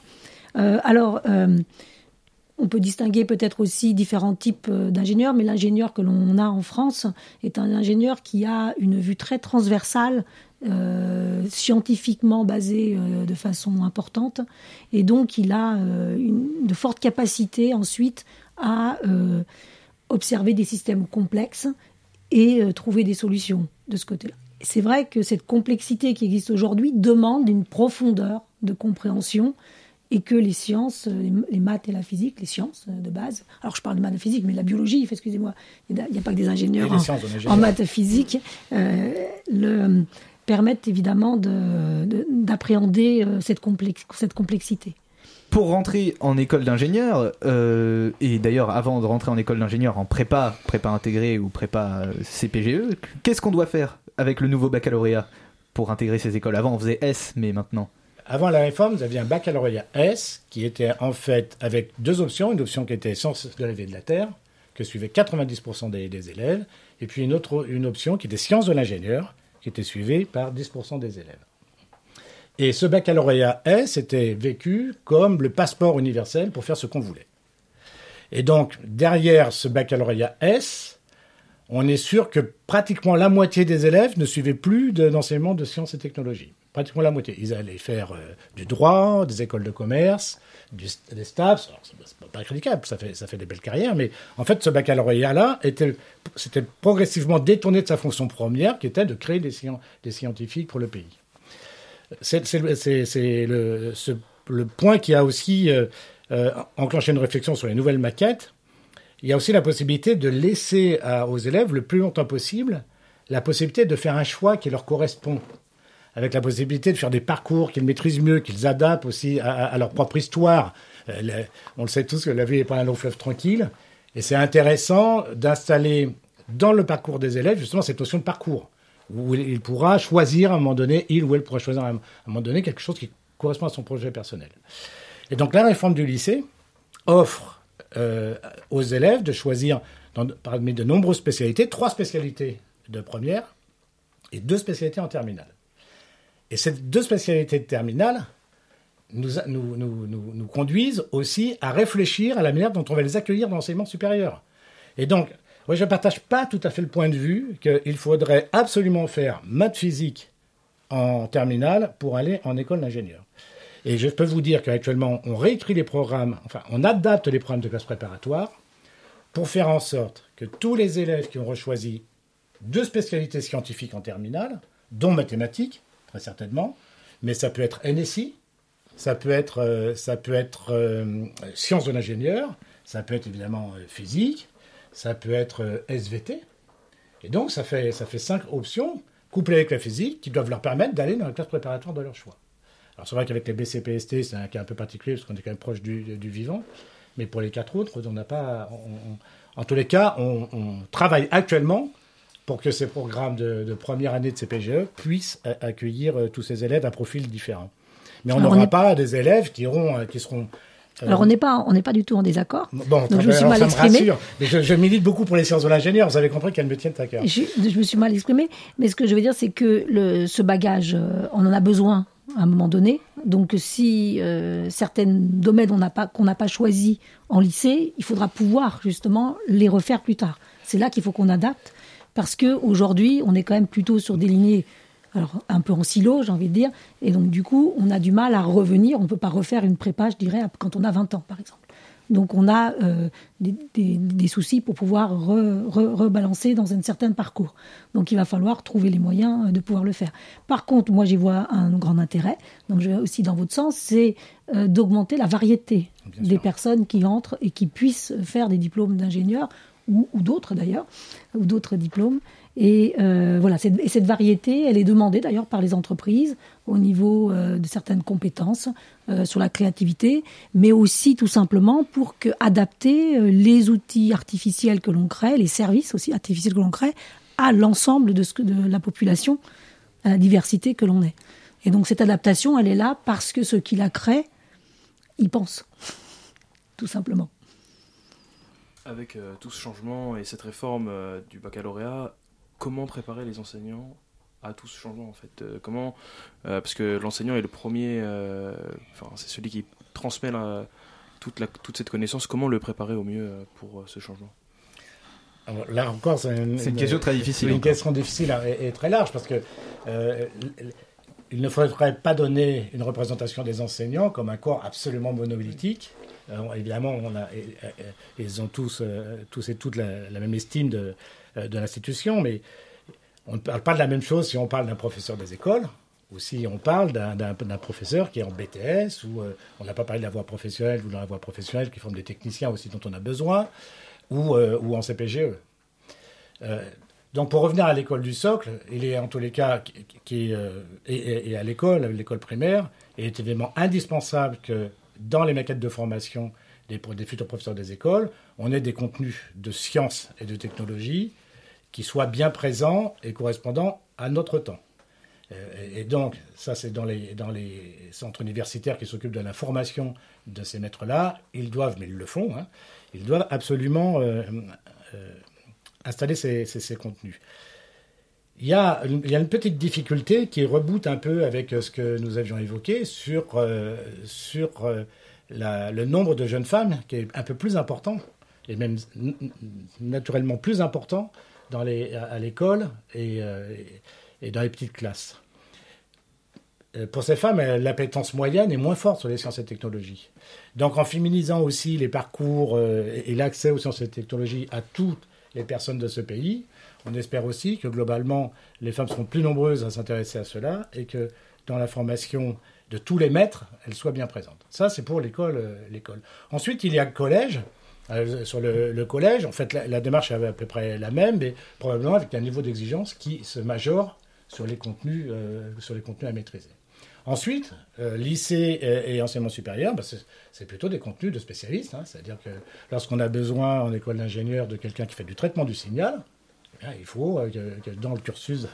Speaker 3: On peut distinguer peut-être aussi différents types d'ingénieurs, mais l'ingénieur que l'on a en France est un ingénieur qui a une vue très transversale, scientifiquement basée de façon importante, et donc il a de fortes capacités ensuite à observer des systèmes complexes et trouver des solutions de ce côté-là. C'est vrai que cette complexité qui existe aujourd'hui demande une profondeur de compréhension et que les sciences, les maths et la physique, les sciences de base, alors je parle de maths et physique, mais la biologie, excusez-moi, il n'y a pas que des ingénieurs en maths et physique, permettent évidemment d'appréhender cette complexité.
Speaker 2: Pour rentrer en école d'ingénieur, et d'ailleurs avant de rentrer en école d'ingénieur en prépa intégrée ou prépa CPGE, qu'est-ce qu'on doit faire avec le nouveau baccalauréat pour intégrer ces écoles ? Avant on faisait S, mais maintenant...
Speaker 4: Avant la réforme, vous aviez un baccalauréat S qui était en fait avec 2 options. Une option qui était sciences de la vie et de la terre, que suivaient 90% des élèves, et puis une option qui était sciences de l'ingénieur, qui était suivie par 10% des élèves. Et ce baccalauréat S était vécu comme le passeport universel pour faire ce qu'on voulait. Et donc, derrière ce baccalauréat S, on est sûr que pratiquement la moitié des élèves ne suivaient plus d'enseignement de sciences et technologies. Pratiquement la moitié. Ils allaient faire du droit, des écoles de commerce, des STAPS. Alors, c'est pas critiquable, ça fait des belles carrières, mais en fait, ce baccalauréat-là s'était progressivement détourné de sa fonction première, qui était de créer des scientifiques pour le pays. C'est le point qui a aussi enclenché une réflexion sur les nouvelles maquettes. Il y a aussi la possibilité de laisser aux élèves le plus longtemps possible la possibilité de faire un choix qui leur correspond. avec la possibilité de faire des parcours qu'ils maîtrisent mieux, qu'ils adaptent aussi à leur propre histoire. On le sait tous que la vie n'est pas un long fleuve tranquille. Et c'est intéressant d'installer dans le parcours des élèves justement cette notion de parcours, où il pourra choisir à un moment donné, il ou elle pourra choisir à un moment donné quelque chose qui correspond à son projet personnel. Et donc la réforme du lycée offre aux élèves de choisir parmi de nombreuses spécialités, 3 spécialités de première et 2 spécialités en terminale. Et ces 2 spécialités de terminale nous conduisent aussi à réfléchir à la manière dont on va les accueillir dans l'enseignement supérieur. Et donc, moi, je ne partage pas tout à fait le point de vue qu'il faudrait absolument faire maths physique en terminale pour aller en école d'ingénieur. Et je peux vous dire qu'actuellement, on réécrit les programmes, enfin, on adapte les programmes de classe préparatoire pour faire en sorte que tous les élèves qui auront choisi 2 spécialités scientifiques en terminale, dont mathématiques, très certainement, mais ça peut être NSI, ça peut être sciences de l'ingénieur, ça peut être évidemment physique, ça peut être SVT. Et donc, ça fait 5 options, couplées avec la physique, qui doivent leur permettre d'aller dans la classe préparatoire de leur choix. Alors, c'est vrai qu'avec les BCPST, c'est un cas un peu particulier, parce qu'on est quand même proche du vivant. Mais pour les 4 autres, on n'a pas... en tous les cas, on travaille actuellement pour que ces programmes de première année de CPGE puissent accueillir tous ces élèves à profil différent. Mais on n'aura pas des élèves qui seront...
Speaker 3: Alors, on n'est pas du tout en désaccord.
Speaker 4: Bon,
Speaker 3: donc je me suis mal exprimé.
Speaker 4: Mais je milite beaucoup pour les sciences de l'ingénieur. Vous avez compris qu'elles me tiennent à cœur.
Speaker 3: Je me suis mal exprimé. Mais ce que je veux dire, c'est que ce bagage, on en a besoin à un moment donné. Donc, si certains domaines qu'on n'a pas choisis en lycée, il faudra pouvoir justement les refaire plus tard. C'est là qu'il faut qu'on adapte. Parce qu'aujourd'hui, on est quand même plutôt sur des lignées... Alors, un peu en silo, j'ai envie de dire. Et donc, du coup, on a du mal à revenir. On ne peut pas refaire une prépa, je dirais, quand on a 20 ans, par exemple. Donc, on a des soucis pour pouvoir rebalancer dans un certain parcours. Donc, il va falloir trouver les moyens de pouvoir le faire. Par contre, moi, j'y vois un grand intérêt. Donc, je vais aussi dans votre sens, c'est d'augmenter la variété des personnes qui entrent et qui puissent faire des diplômes d'ingénieur ou d'autres, d'ailleurs, ou d'autres diplômes. Et voilà, cette variété, elle est demandée d'ailleurs par les entreprises au niveau de certaines compétences sur la créativité, mais aussi tout simplement pour adapter les outils artificiels que l'on crée, les services aussi artificiels que l'on crée, à l'ensemble de la population, à la diversité que l'on est. Et donc cette adaptation, elle est là parce que ceux qui la créent, ils pensent, tout simplement.
Speaker 5: Avec tout ce changement et cette réforme du baccalauréat, comment préparer les enseignants à tout ce changement en fait parce que l'enseignant est le premier, c'est celui qui transmet toute cette connaissance. Comment le préparer au mieux pour ce changement?
Speaker 4: Alors, là encore, c'est une
Speaker 2: question très difficile.
Speaker 4: C'est une question difficile et très large parce que il ne faudrait pas donner une représentation des enseignants comme un corps absolument monolithique. Évidemment, ils ont tous et toutes la même estime de l'institution, mais on ne parle pas de la même chose si on parle d'un professeur des écoles ou si on parle d'un professeur qui est en BTS, ou on n'a pas parlé de la voie professionnelle ou dans la voie professionnelle qui forme des techniciens aussi dont on a besoin, ou en CPGE. Donc pour revenir à l'école du socle, il est en tous les cas, et à l'école primaire, il est évidemment indispensable que dans les maquettes de formation des futurs professeurs des écoles, on ait des contenus de sciences et de technologie qui soient bien présents et correspondant à notre temps. Et donc, ça c'est dans les centres universitaires qui s'occupent de la formation de ces maîtres-là, ils doivent, mais ils le font, ils doivent absolument installer ces contenus. Il y a une petite difficulté qui reboute un peu avec ce que nous avions évoqué sur le nombre de jeunes femmes qui est un peu plus important, et même naturellement plus important à l'école et dans les petites classes. Pour ces femmes, l'appétence moyenne est moins forte sur les sciences et technologies. Donc en féminisant aussi les parcours et l'accès aux sciences et technologies à toutes les personnes de ce pays, on espère aussi que globalement, les femmes seront plus nombreuses à s'intéresser à cela et que dans la formation de tous les maîtres, elles soient bien présentes. Ça, c'est pour l'école. Ensuite, il y a le collège. Sur le collège, en fait, la démarche est à peu près la même, mais probablement avec un niveau d'exigence qui se majore sur les contenus à maîtriser. Ensuite, lycée et enseignement supérieur, c'est plutôt des contenus de spécialistes. C'est-à-dire que lorsqu'on a besoin en école d'ingénieur de quelqu'un qui fait du traitement du signal, il faut que dans le cursus,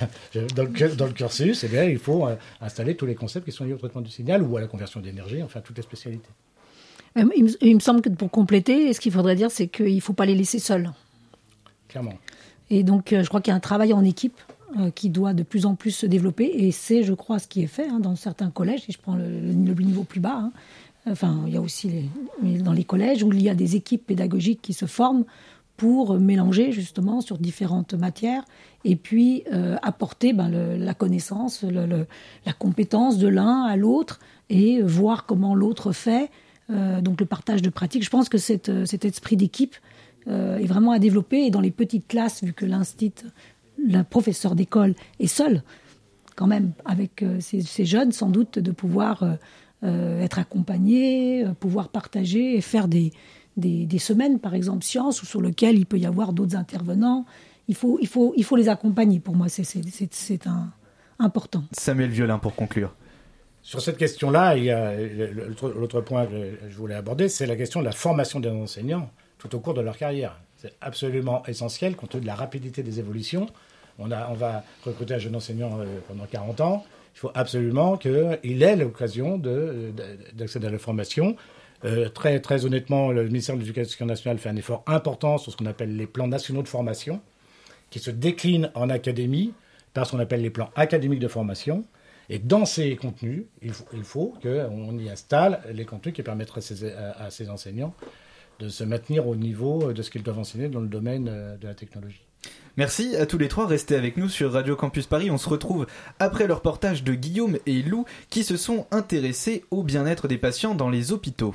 Speaker 4: il faut installer tous les concepts qui sont liés au traitement du signal ou à la conversion d'énergie, enfin toutes les spécialités.
Speaker 3: Il me semble que pour compléter, ce qu'il faudrait dire, c'est qu'il ne faut pas les laisser seuls.
Speaker 4: Clairement.
Speaker 3: Et donc, je crois qu'il y a un travail en équipe qui doit de plus en plus se développer. Et c'est, je crois, ce qui est fait dans certains collèges. Si je prends le niveau plus bas, enfin, il y a aussi dans les collèges où il y a des équipes pédagogiques qui se forment pour mélanger justement sur différentes matières et puis apporter la connaissance, la compétence de l'un à l'autre et voir comment l'autre fait. Donc le partage de pratiques. Je pense que cet esprit d'équipe est vraiment à développer. Et dans les petites classes, vu que le professeur d'école est seul, quand même, avec ces jeunes, sans doute, de pouvoir être accompagné, pouvoir partager et faire des semaines, par exemple, sciences, sur lesquelles il peut y avoir d'autres intervenants. Il faut les accompagner. Pour moi, c'est important.
Speaker 2: Samuel Violin, pour conclure.
Speaker 4: Sur cette question-là, il y a l'autre point que je voulais aborder, c'est la question de la formation des enseignants tout au cours de leur carrière. C'est absolument essentiel, compte tenu de la rapidité des évolutions. On va recruter un jeune enseignant pendant 40 ans. Il faut absolument qu'il ait l'occasion d'accéder à la formation. Très, très honnêtement, le ministère de l'Éducation nationale fait un effort important sur ce qu'on appelle les plans nationaux de formation, qui se déclinent en académie par ce qu'on appelle les plans académiques de formation. Et dans ces contenus, il faut qu'on y installe les contenus qui permettraient à ces enseignants de se maintenir au niveau de ce qu'ils doivent enseigner dans le domaine de la technologie.
Speaker 2: Merci à tous les trois, restez avec nous sur Radio Campus Paris. On se retrouve après le reportage de Guillaume et Lou qui se sont intéressés au bien-être des patients dans les hôpitaux.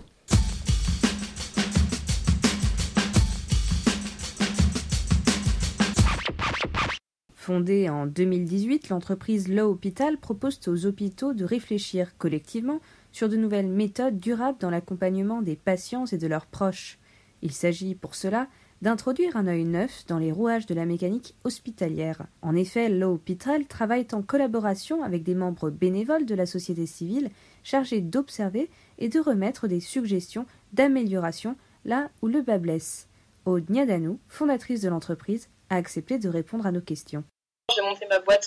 Speaker 9: Fondée en 2018, l'entreprise L'Hôpital propose aux hôpitaux de réfléchir collectivement sur de nouvelles méthodes durables dans l'accompagnement des patients et de leurs proches. Il s'agit pour cela d'introduire un œil neuf dans les rouages de la mécanique hospitalière. En effet, L'Hôpital travaille en collaboration avec des membres bénévoles de la société civile chargés d'observer et de remettre des suggestions d'amélioration là où le bât blesse. Aude Niadanou, fondatrice de l'entreprise, a accepté de répondre à nos questions.
Speaker 10: J'ai monté ma boîte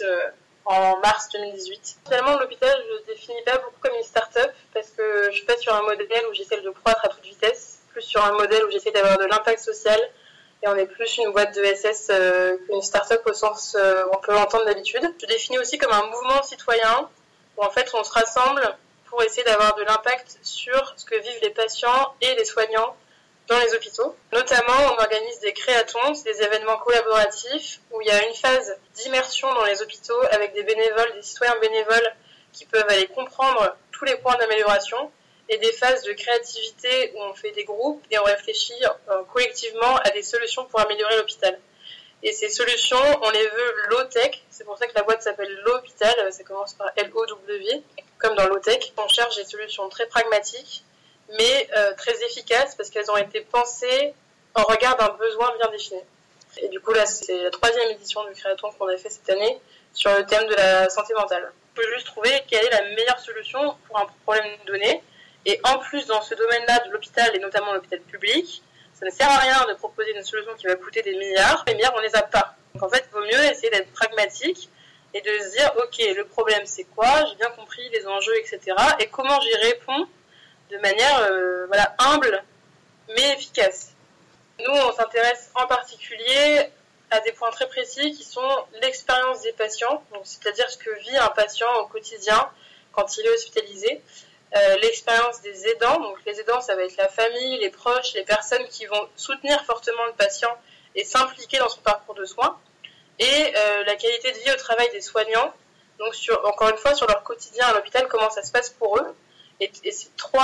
Speaker 10: en mars 2018. Finalement, l'hôpital, je ne le définis pas beaucoup comme une start-up parce que je suis pas sur un modèle où j'essaie de croître à toute vitesse, plus sur un modèle où j'essaie d'avoir de l'impact social et on est plus une boîte de SS qu'une start-up au sens où on peut l'entendre d'habitude. Je définis aussi comme un mouvement citoyen où en fait on se rassemble pour essayer d'avoir de l'impact sur ce que vivent les patients et les soignants dans les hôpitaux. Notamment, on organise des créatons, c'est des événements collaboratifs où il y a une phase d'immersion dans les hôpitaux avec des bénévoles, des citoyens bénévoles qui peuvent aller comprendre tous les points d'amélioration et des phases de créativité où on fait des groupes et on réfléchit collectivement à des solutions pour améliorer l'hôpital. Et ces solutions, on les veut low-tech, c'est pour ça que la boîte s'appelle L'Hôpital, ça commence par L-O-W, comme dans low-tech. On cherche des solutions très pragmatiques, mais très efficaces parce qu'elles ont été pensées en regard d'un besoin bien défini. Et du coup, là, c'est la 3e édition du Créaton qu'on a fait cette année sur le thème de la santé mentale. On peut juste trouver quelle est la meilleure solution pour un problème donné. Et en plus, dans ce domaine-là de l'hôpital, et notamment l'hôpital public, ça ne sert à rien de proposer une solution qui va coûter des milliards. Les milliards, on les a pas. Donc en fait, il vaut mieux essayer d'être pragmatique et de se dire, ok, le problème c'est quoi ? J'ai bien compris les enjeux, etc. Et comment j'y réponds de manière humble mais efficace. Nous, on s'intéresse en particulier à des points très précis qui sont l'expérience des patients, donc c'est-à-dire ce que vit un patient au quotidien quand il est hospitalisé, l'expérience des aidants, donc les aidants ça va être la famille, les proches, les personnes qui vont soutenir fortement le patient et s'impliquer dans son parcours de soins, et la qualité de vie au travail des soignants, donc encore une fois sur leur quotidien à l'hôpital, comment ça se passe pour eux. Et ces trois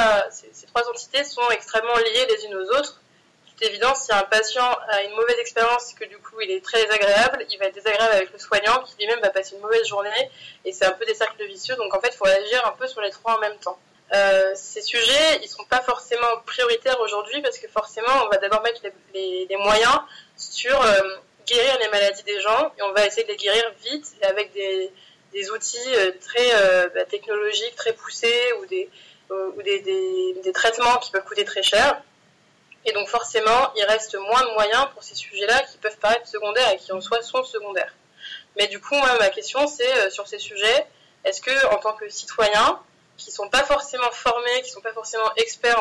Speaker 10: entités sont extrêmement liées les unes aux autres. De toute évidence, si un patient a une mauvaise expérience et que du coup il est très désagréable, il va être désagréable avec le soignant qui lui-même va passer une mauvaise journée et c'est un peu des cercles vicieux. Donc en fait, il faut agir un peu sur les trois en même temps. Ces sujets, ils sont pas forcément prioritaires aujourd'hui parce que forcément, on va d'abord mettre les moyens sur guérir les maladies des gens et on va essayer de les guérir vite et avec des outils très technologiques, très poussés ou des traitements qui peuvent coûter très cher. Et donc forcément, il reste moins de moyens pour ces sujets-là qui peuvent paraître secondaires et qui en soi sont secondaires. Mais du coup, moi, ma question, c'est sur ces sujets, est-ce que en tant que citoyens qui sont pas forcément formés, qui sont pas forcément experts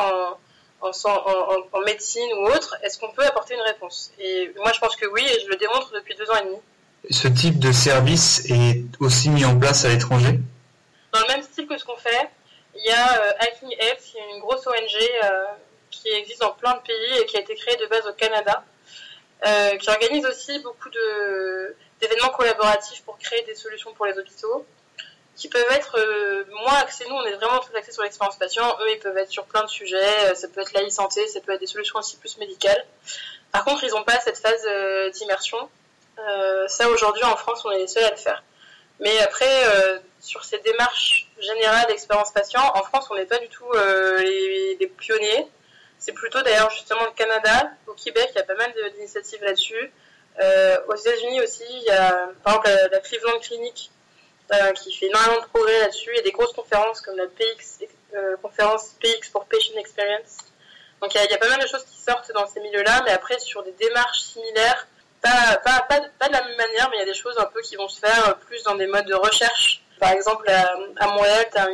Speaker 10: en médecine ou autre, est-ce qu'on peut apporter une réponse? Et moi, je pense que oui, et je le démontre depuis 2 ans et demi.
Speaker 11: Ce type de service est aussi mis en place à l'étranger?
Speaker 10: Dans le même style que ce qu'on fait, il y a Hacking Health, qui est une grosse ONG qui existe dans plein de pays et qui a été créée de base au Canada, qui organise aussi beaucoup d'événements collaboratifs pour créer des solutions pour les hôpitaux, qui peuvent être moins axés. Nous, on est vraiment très axés sur l'expérience patient. Eux, ils peuvent être sur plein de sujets. Ça peut être la e-santé, ça peut être des solutions aussi plus médicales. Par contre, ils n'ont pas cette phase d'immersion. Ça, aujourd'hui, en France, on est les seuls à le faire. Mais après, sur ces démarches générales d'expérience patient, en France, on n'est pas du tout les pionniers. C'est plutôt d'ailleurs justement le Canada. Au Québec, il y a pas mal d'initiatives là-dessus. Aux États-Unis aussi, il y a par exemple la Cleveland Clinic qui fait énormément de progrès là-dessus. Il y a des grosses conférences comme la conférence PX pour Patient Experience. Donc il y a pas mal de choses qui sortent dans ces milieux-là, mais après sur des démarches similaires, pas de la même manière, mais il y a des choses un peu qui vont se faire plus dans des modes de recherche. Par exemple, à Montréal, tu as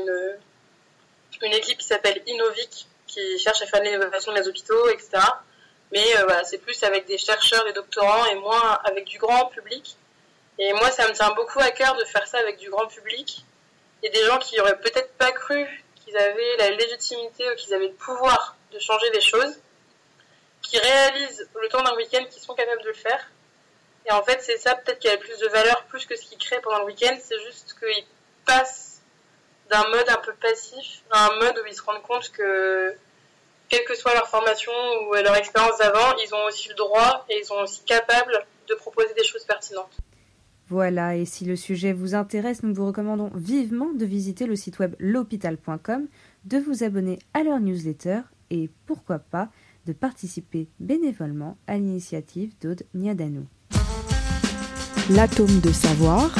Speaker 10: une équipe qui s'appelle Innovic, qui cherche à faire de l'innovation dans les hôpitaux, etc. Mais voilà, c'est plus avec des chercheurs, des doctorants, et moins avec du grand public. Et moi, ça me tient beaucoup à cœur de faire ça avec du grand public. Il y a des gens qui n'auraient peut-être pas cru qu'ils avaient la légitimité ou qu'ils avaient le pouvoir de changer les choses, qui réalisent le temps d'un week-end qu'ils sont capables de le faire. Et en fait, c'est ça peut-être qui a le plus de valeur, plus que ce qu'ils créent pendant le week-end, c'est juste qu'ils passent d'un mode un peu passif à un mode où ils se rendent compte que, quelle que soit leur formation ou leur expérience d'avant, ils ont aussi le droit et ils sont aussi capables de proposer des choses pertinentes.
Speaker 9: Voilà, et si le sujet vous intéresse, nous vous recommandons vivement de visiter le site web l'hôpital.com, de vous abonner à leur newsletter et, pourquoi pas, de participer bénévolement à l'initiative d'Aude Niadanou.
Speaker 1: L'atome de savoir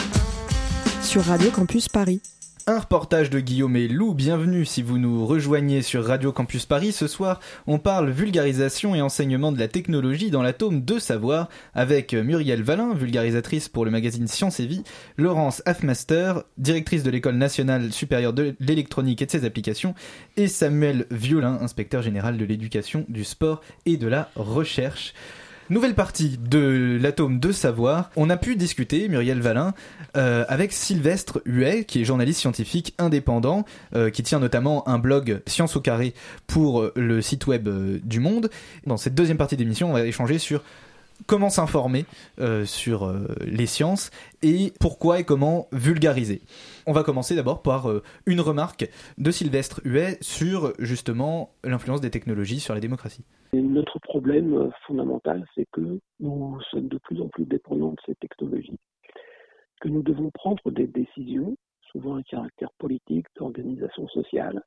Speaker 1: sur Radio Campus Paris.
Speaker 2: Un reportage de Guillaume et Lou, bienvenue si vous nous rejoignez sur Radio Campus Paris. Ce soir, on parle vulgarisation et enseignement de la technologie dans l'atome de savoir avec Muriel Valin, vulgarisatrice pour le magazine Science et Vie, Laurence Hafmaster, directrice de l'École nationale supérieure de l'électronique et de ses applications, et Samuel Violin, inspecteur général de l'éducation, du sport et de la recherche. Nouvelle partie de l'atome de savoir. On a pu discuter, Muriel Valin, avec Sylvestre Huet, qui est journaliste scientifique indépendant, qui tient notamment un blog Science au carré pour le site web du Monde. Dans cette deuxième partie d'émission, on va échanger sur comment s'informer sur les sciences et pourquoi et comment vulgariser. On va commencer d'abord par une remarque de Sylvestre Huet sur justement l'influence des technologies sur la démocratie.
Speaker 12: Et notre problème fondamental, c'est que nous sommes de plus en plus dépendants de ces technologies, que nous devons prendre des décisions, souvent à caractère politique, d'organisation sociale,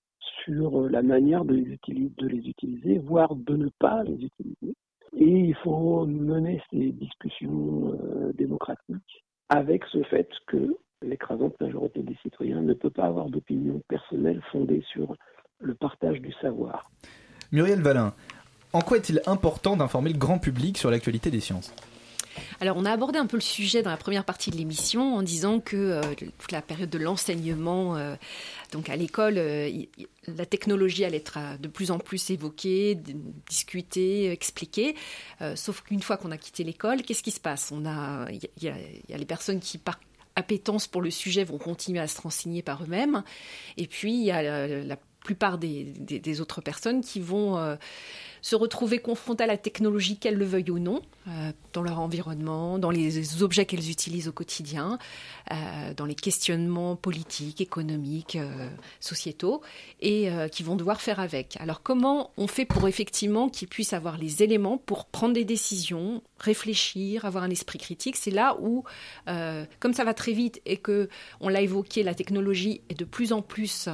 Speaker 12: sur la manière de les utiliser, voire de ne pas les utiliser. Et il faut mener ces discussions démocratiques avec ce fait que l'écrasante majorité des citoyens ne peut pas avoir d'opinion personnelle fondée sur le partage du savoir.
Speaker 2: Muriel Valin, en quoi est-il important d'informer le grand public sur l'actualité des sciences ?
Speaker 8: Alors, on a abordé un peu le sujet dans la première partie de l'émission en disant que toute la période de l'enseignement, donc à l'école, la technologie allait être de plus en plus évoquée, discutée, expliquée. Sauf qu'une fois qu'on a quitté l'école, qu'est-ce qui se passe ? Il y a les personnes qui, par appétence pour le sujet, vont continuer à se renseigner par eux-mêmes. Et puis, il y a la plupart des autres personnes qui vont se retrouver confrontées à la technologie, qu'elles le veuillent ou non, dans leur environnement, dans les objets qu'elles utilisent au quotidien, dans les questionnements politiques, économiques, sociétaux, et qui vont devoir faire avec. Alors comment on fait pour effectivement qu'ils puissent avoir les éléments pour prendre des décisions, réfléchir, avoir un esprit critique ? C'est là où, comme ça va très vite et que, on l'a évoqué, la technologie est de plus en plus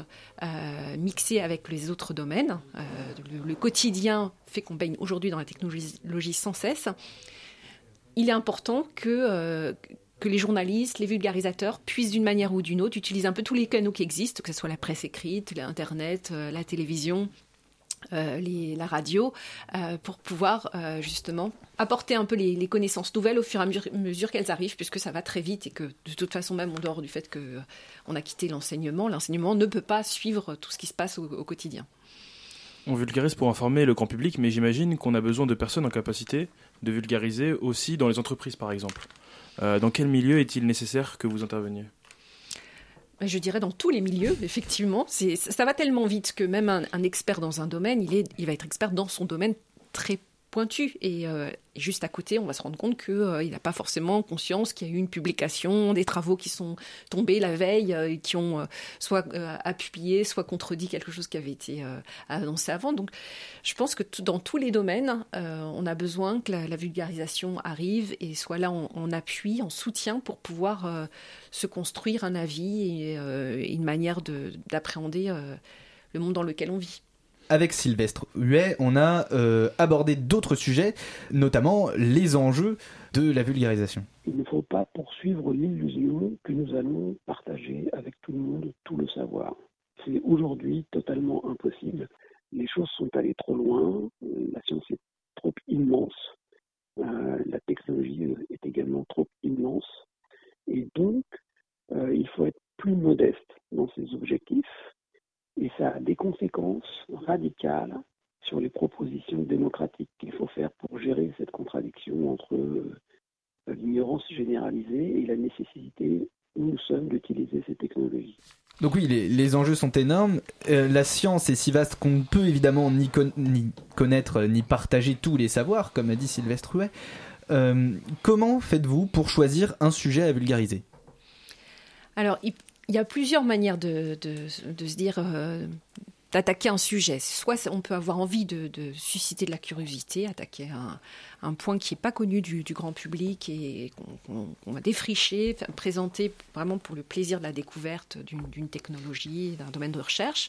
Speaker 8: mixée avec les autres domaines. Le quotidien fait qu'on baigne aujourd'hui dans la technologie sans cesse. il est important que les journalistes, les vulgarisateurs puissent d'une manière ou d'une autre utiliser un peu tous les canaux qui existent, que ce soit la presse écrite, l'Internet, la télévision, la radio, pour pouvoir justement apporter un peu les connaissances nouvelles au fur et à mesure qu'elles arrivent, puisque ça va très vite et que de toute façon, même en dehors du fait qu'on a quitté l'enseignement ne peut pas suivre tout ce qui se passe au quotidien.
Speaker 5: On vulgarise pour informer le grand public, mais j'imagine qu'on a besoin de personnes en capacité de vulgariser aussi dans les entreprises, par exemple. Dans quel milieu est-il nécessaire que vous interveniez ?
Speaker 8: Je dirais dans tous les milieux, effectivement. Ça va tellement vite que même un expert dans un domaine, il va être expert dans son domaine très pointu. Et juste à côté, on va se rendre compte qu'il n'a pas forcément conscience qu'il y a eu une publication, des travaux qui sont tombés la veille, qui ont soit appuyé, soit contredit quelque chose qui avait été annoncé avant. Donc je pense que dans tous les domaines, on a besoin que la vulgarisation arrive et soit là en appui, en soutien pour pouvoir se construire un avis et une manière d'appréhender le monde dans lequel on vit.
Speaker 2: Avec Sylvestre Huet, on a abordé d'autres sujets, notamment les enjeux de la vulgarisation.
Speaker 12: Il ne faut pas poursuivre l'illusion que nous allons partager avec tout le monde tout le savoir. C'est aujourd'hui totalement impossible. Les choses sont allées trop loin, la science est trop immense, la technologie est également trop immense, et donc il faut être plus modeste dans ses objectifs. Et ça a des conséquences radicales sur les propositions démocratiques qu'il faut faire pour gérer cette contradiction entre l'ignorance généralisée et la nécessité où nous sommes d'utiliser ces technologies.
Speaker 2: Donc oui, les enjeux sont énormes. La science est si vaste qu'on ne peut évidemment ni connaître ni partager tous les savoirs, comme a dit Sylvestre Huet. Comment faites-vous pour choisir un sujet à vulgariser ?
Speaker 8: Alors, il y a plusieurs manières de se dire, d'attaquer un sujet. Soit on peut avoir envie de susciter de la curiosité, attaquer un point qui n'est pas connu du grand public et qu'on va défricher, présenter vraiment pour le plaisir de la découverte d'une technologie, d'un domaine de recherche.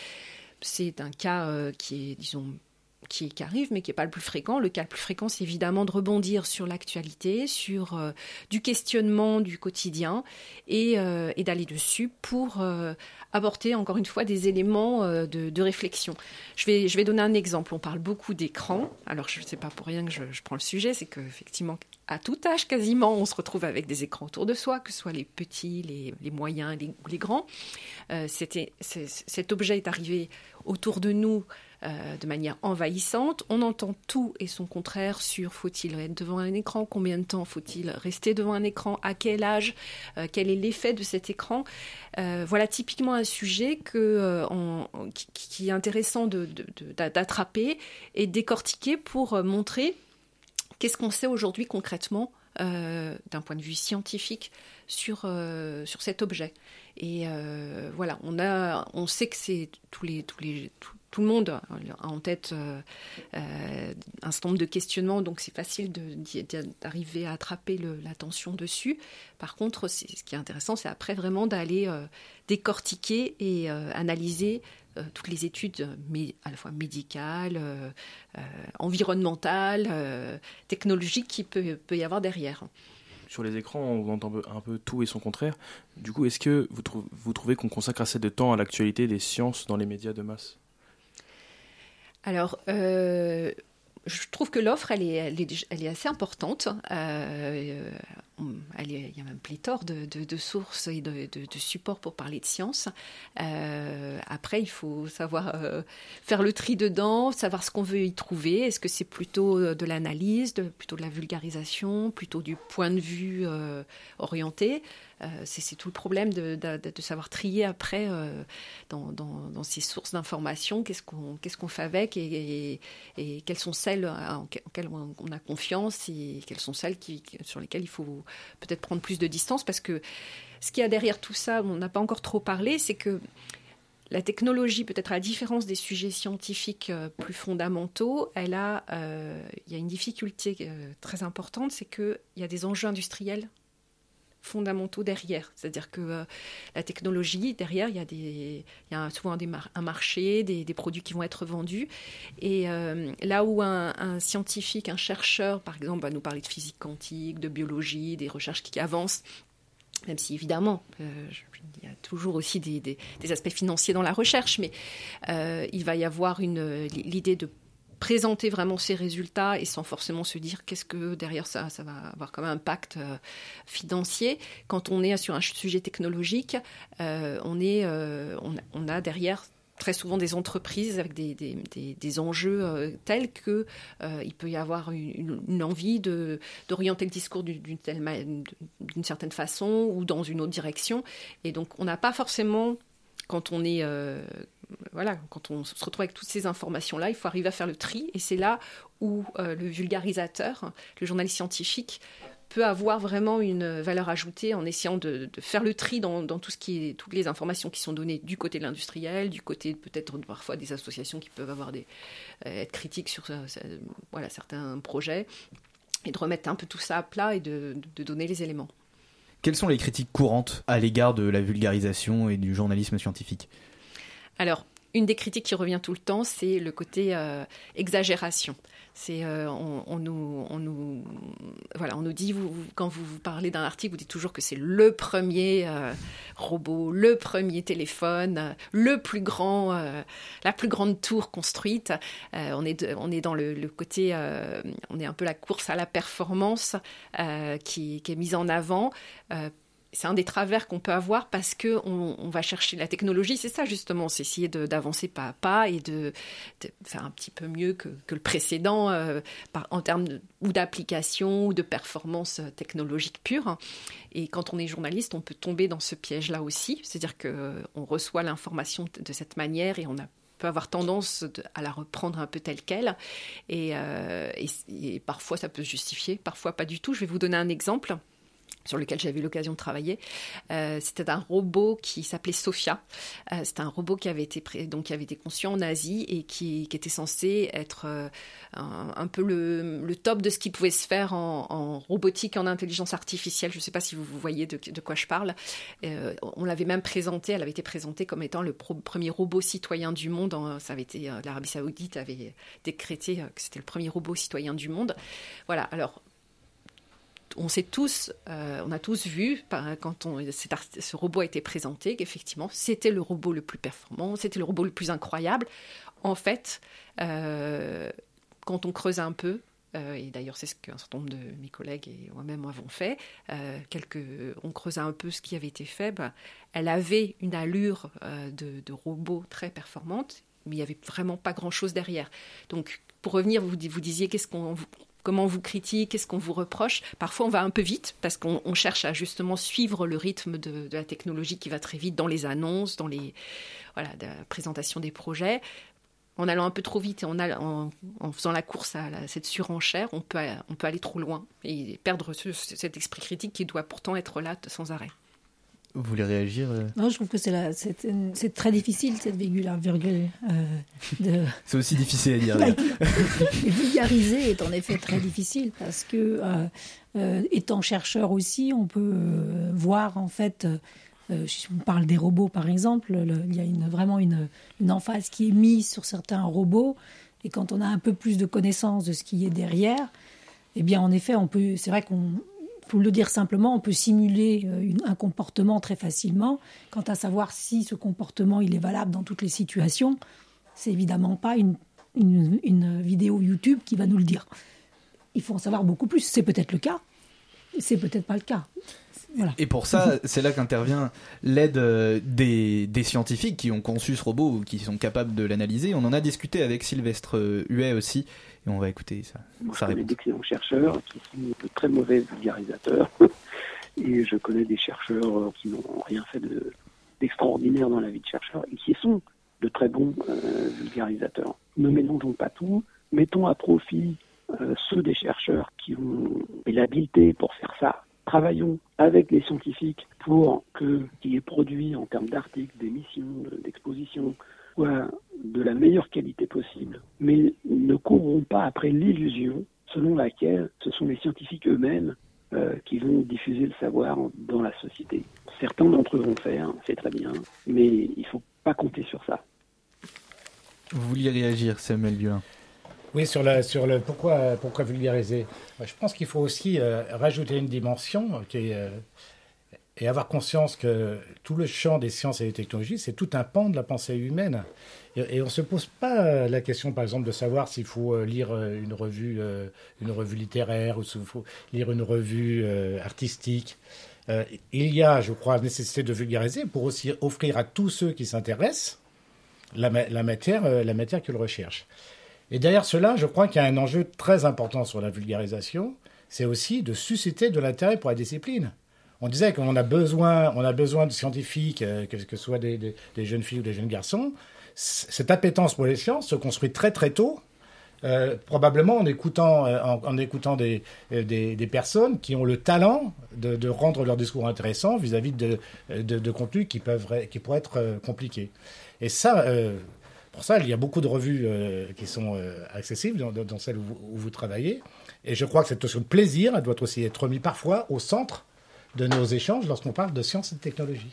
Speaker 8: C'est un cas qui est, disons, qui arrive, mais qui n'est pas le plus fréquent. Le cas le plus fréquent, c'est évidemment de rebondir sur l'actualité, sur du questionnement du quotidien et d'aller dessus pour apporter encore une fois des éléments de réflexion. Je vais donner un exemple. On parle beaucoup d'écran. Alors, je ne sais pas pour rien que je prends le sujet, c'est qu'effectivement, à tout âge quasiment, on se retrouve avec des écrans autour de soi, que ce soit les petits, les moyens, les grands. Cet objet est arrivé autour de nous de manière envahissante. On entend tout et son contraire sur faut-il être devant un écran, combien de temps faut-il rester devant un écran, à quel âge, quel est l'effet de cet écran. Voilà typiquement un sujet qui est intéressant d'attraper et de décortiquer pour montrer qu'est-ce qu'on sait aujourd'hui concrètement d'un point de vue scientifique sur cet objet. Et voilà, on sait que c'est tout le monde a en tête un certain nombre de questionnements, donc c'est facile d'arriver à attraper l'attention dessus. Par contre, ce qui est intéressant, c'est après vraiment d'aller décortiquer et analyser toutes les études à la fois médicales, environnementales, technologiques qu'il peut y avoir derrière.
Speaker 5: Sur les écrans, on entend un peu tout et son contraire. Du coup, est-ce que vous trouvez qu'on consacre assez de temps à l'actualité des sciences dans les médias de masse ?
Speaker 8: Alors, je trouve que l'offre, elle est assez importante. Il y a même pléthore de sources et de supports pour parler de science. Après, il faut savoir faire le tri dedans, savoir ce qu'on veut y trouver. Est-ce que c'est plutôt de l'analyse, plutôt de la vulgarisation, plutôt du point de vue orienté ? C'est tout le problème de savoir trier après dans ces sources d'informations, qu'est-ce qu'on fait avec et quelles sont celles auxquelles on a confiance et quelles sont celles sur lesquelles il faut peut-être prendre plus de distance, parce que ce qu'il y a derrière tout ça, on n'a pas encore trop parlé, c'est que la technologie, peut-être à la différence des sujets scientifiques plus fondamentaux, il y a une difficulté très importante, c'est qu'il y a des enjeux industriels fondamentaux derrière. C'est-à-dire que la technologie, derrière, il y a souvent un marché, des produits qui vont être vendus. Et là où un scientifique, un chercheur, par exemple, va nous parler de physique quantique, de biologie, des recherches qui avancent, même si évidemment, il y a toujours aussi des aspects financiers dans la recherche, mais il va y avoir l'idée de présenter vraiment ses résultats et sans forcément se dire qu'est-ce que derrière ça va avoir comme impact financier. Quand on est sur un sujet technologique, on a derrière très souvent des entreprises avec des enjeux tels que il peut y avoir une envie d'orienter le discours d'une certaine façon ou dans une autre direction. Et donc on n'a pas forcément, quand on est quand on se retrouve avec toutes ces informations-là, il faut arriver à faire le tri. Et c'est là où le vulgarisateur, le journaliste scientifique, peut avoir vraiment une valeur ajoutée en essayant de faire le tri dans toutes les informations qui sont données du côté de l'industriel, du côté peut-être parfois des associations qui peuvent être critiques sur certains projets, et de remettre un peu tout ça à plat et de donner les éléments.
Speaker 2: Quelles sont les critiques courantes à l'égard de la vulgarisation et du journalisme scientifique ? Alors, une des critiques qui revient tout le temps, c'est le côté exagération. C'est on nous dit, quand vous parlez d'un article, vous dites toujours que c'est le premier robot, le premier téléphone, le plus grand, la plus grande tour construite. On est dans le côté, on est un peu la course à la performance qui est mise en avant. C'est un des travers qu'on peut avoir parce qu'on va chercher la technologie, c'est ça justement, c'est essayer d'avancer pas à pas et de faire un petit peu mieux que le précédent en termes d'application ou de performance technologique pure. Et quand on est journaliste, on peut tomber dans ce piège-là aussi, c'est-à-dire qu'on reçoit l'information de cette manière et on peut avoir tendance à la reprendre un peu telle qu'elle. Et parfois ça peut se justifier, parfois pas du tout. Je vais vous donner un exemple sur lequel j'avais eu l'occasion de travailler. C'était un robot qui s'appelait Sophia. C'était un robot qui avait été conçu en Asie et qui était censé être un peu le top de ce qui pouvait se faire en robotique, en intelligence artificielle. Je ne sais pas si vous voyez de quoi je parle. On l'avait même présentée, elle avait été présentée comme étant le premier robot citoyen du monde. Ça avait été, l'Arabie Saoudite avait décrété que c'était le premier robot citoyen du monde. Voilà, alors on a tous vu, quand ce robot a été présenté, qu'effectivement, c'était le robot le plus performant, c'était le robot le plus incroyable. En fait, quand on creuse un peu, et d'ailleurs c'est ce qu'un certain nombre de mes collègues et moi-même avons fait, on creusait un peu ce qui avait été fait, elle avait une allure de robot très performante, mais il n'y avait vraiment pas grand-chose derrière. Donc, pour revenir, vous disiez comment on vous critique, qu'est-ce qu'on vous reproche. Parfois, on va un peu vite parce qu'on cherche à justement suivre le rythme de la technologie qui va très vite dans les annonces, dans la présentation des projets. En allant un peu trop vite et en faisant la course à cette surenchère, on peut aller trop loin et perdre cet esprit critique qui doit pourtant être là sans arrêt. Vous voulez réagir
Speaker 3: Non, je trouve que c'est très difficile, cette virgule.
Speaker 2: C'est aussi difficile à dire.
Speaker 3: Vulgariser est en effet très difficile parce que, étant chercheur aussi, on peut voir en fait, si on parle des robots par exemple, il y a vraiment une emphase qui est mise sur certains robots, et quand on a un peu plus de connaissance de ce qui est derrière, eh bien en effet, c'est vrai qu'on... Pour le dire simplement, on peut simuler un comportement très facilement. Quant à savoir si ce comportement il est valable dans toutes les situations, c'est évidemment pas une vidéo YouTube qui va nous le dire. Il faut en savoir beaucoup plus. C'est peut-être le cas, c'est peut-être pas le cas. Voilà.
Speaker 2: Et pour ça, c'est là qu'intervient l'aide des scientifiques qui ont conçu ce robot ou qui sont capables de l'analyser. On en a discuté avec Sylvestre Huet aussi. Et on va écouter ça.
Speaker 12: Moi, je connais d'excellents chercheurs qui sont de très mauvais vulgarisateurs. Et je connais des chercheurs qui n'ont rien fait d'extraordinaire dans la vie de chercheur et qui sont de très bons vulgarisateurs. Ne mélangeons pas tout. Mettons à profit ceux des chercheurs qui ont l'habileté pour faire ça. Travaillons avec les scientifiques pour qu'il y ait produit en termes d'articles, d'émissions, d'expositions, de la meilleure qualité possible, mais ne courons pas après l'illusion selon laquelle ce sont les scientifiques eux-mêmes qui vont diffuser le savoir dans la société. Certains d'entre eux vont faire, c'est très bien, mais il ne faut pas compter sur ça.
Speaker 2: Vous vouliez réagir, Samuel Violin?
Speaker 4: Oui, sur le pourquoi vulgariser. Je pense qu'il faut aussi rajouter une dimension et avoir conscience que tout le champ des sciences et des technologies, c'est tout un pan de la pensée humaine. Et on ne se pose pas la question, par exemple, de savoir s'il faut lire une revue littéraire ou s'il faut lire une revue artistique. Il y a, je crois, nécessité de vulgariser pour aussi offrir à tous ceux qui s'intéressent la matière qu'ils recherchent. Et derrière cela, je crois qu'il y a un enjeu très important sur la vulgarisation, c'est aussi de susciter de l'intérêt pour la discipline. On disait qu'on a besoin de scientifiques, que ce soit des jeunes filles ou des jeunes garçons. Cette appétence pour les sciences se construit très très tôt, probablement en écoutant des personnes qui ont le talent de rendre leur discours intéressant vis-à-vis de contenus qui pourraient être compliqués. Et ça, pour ça, il y a beaucoup de revues qui sont accessibles dans celles où vous travaillez. Et je crois que cette notion de plaisir, elle doit aussi être mise parfois au centre de nos échanges lorsqu'on parle de sciences et de technologie.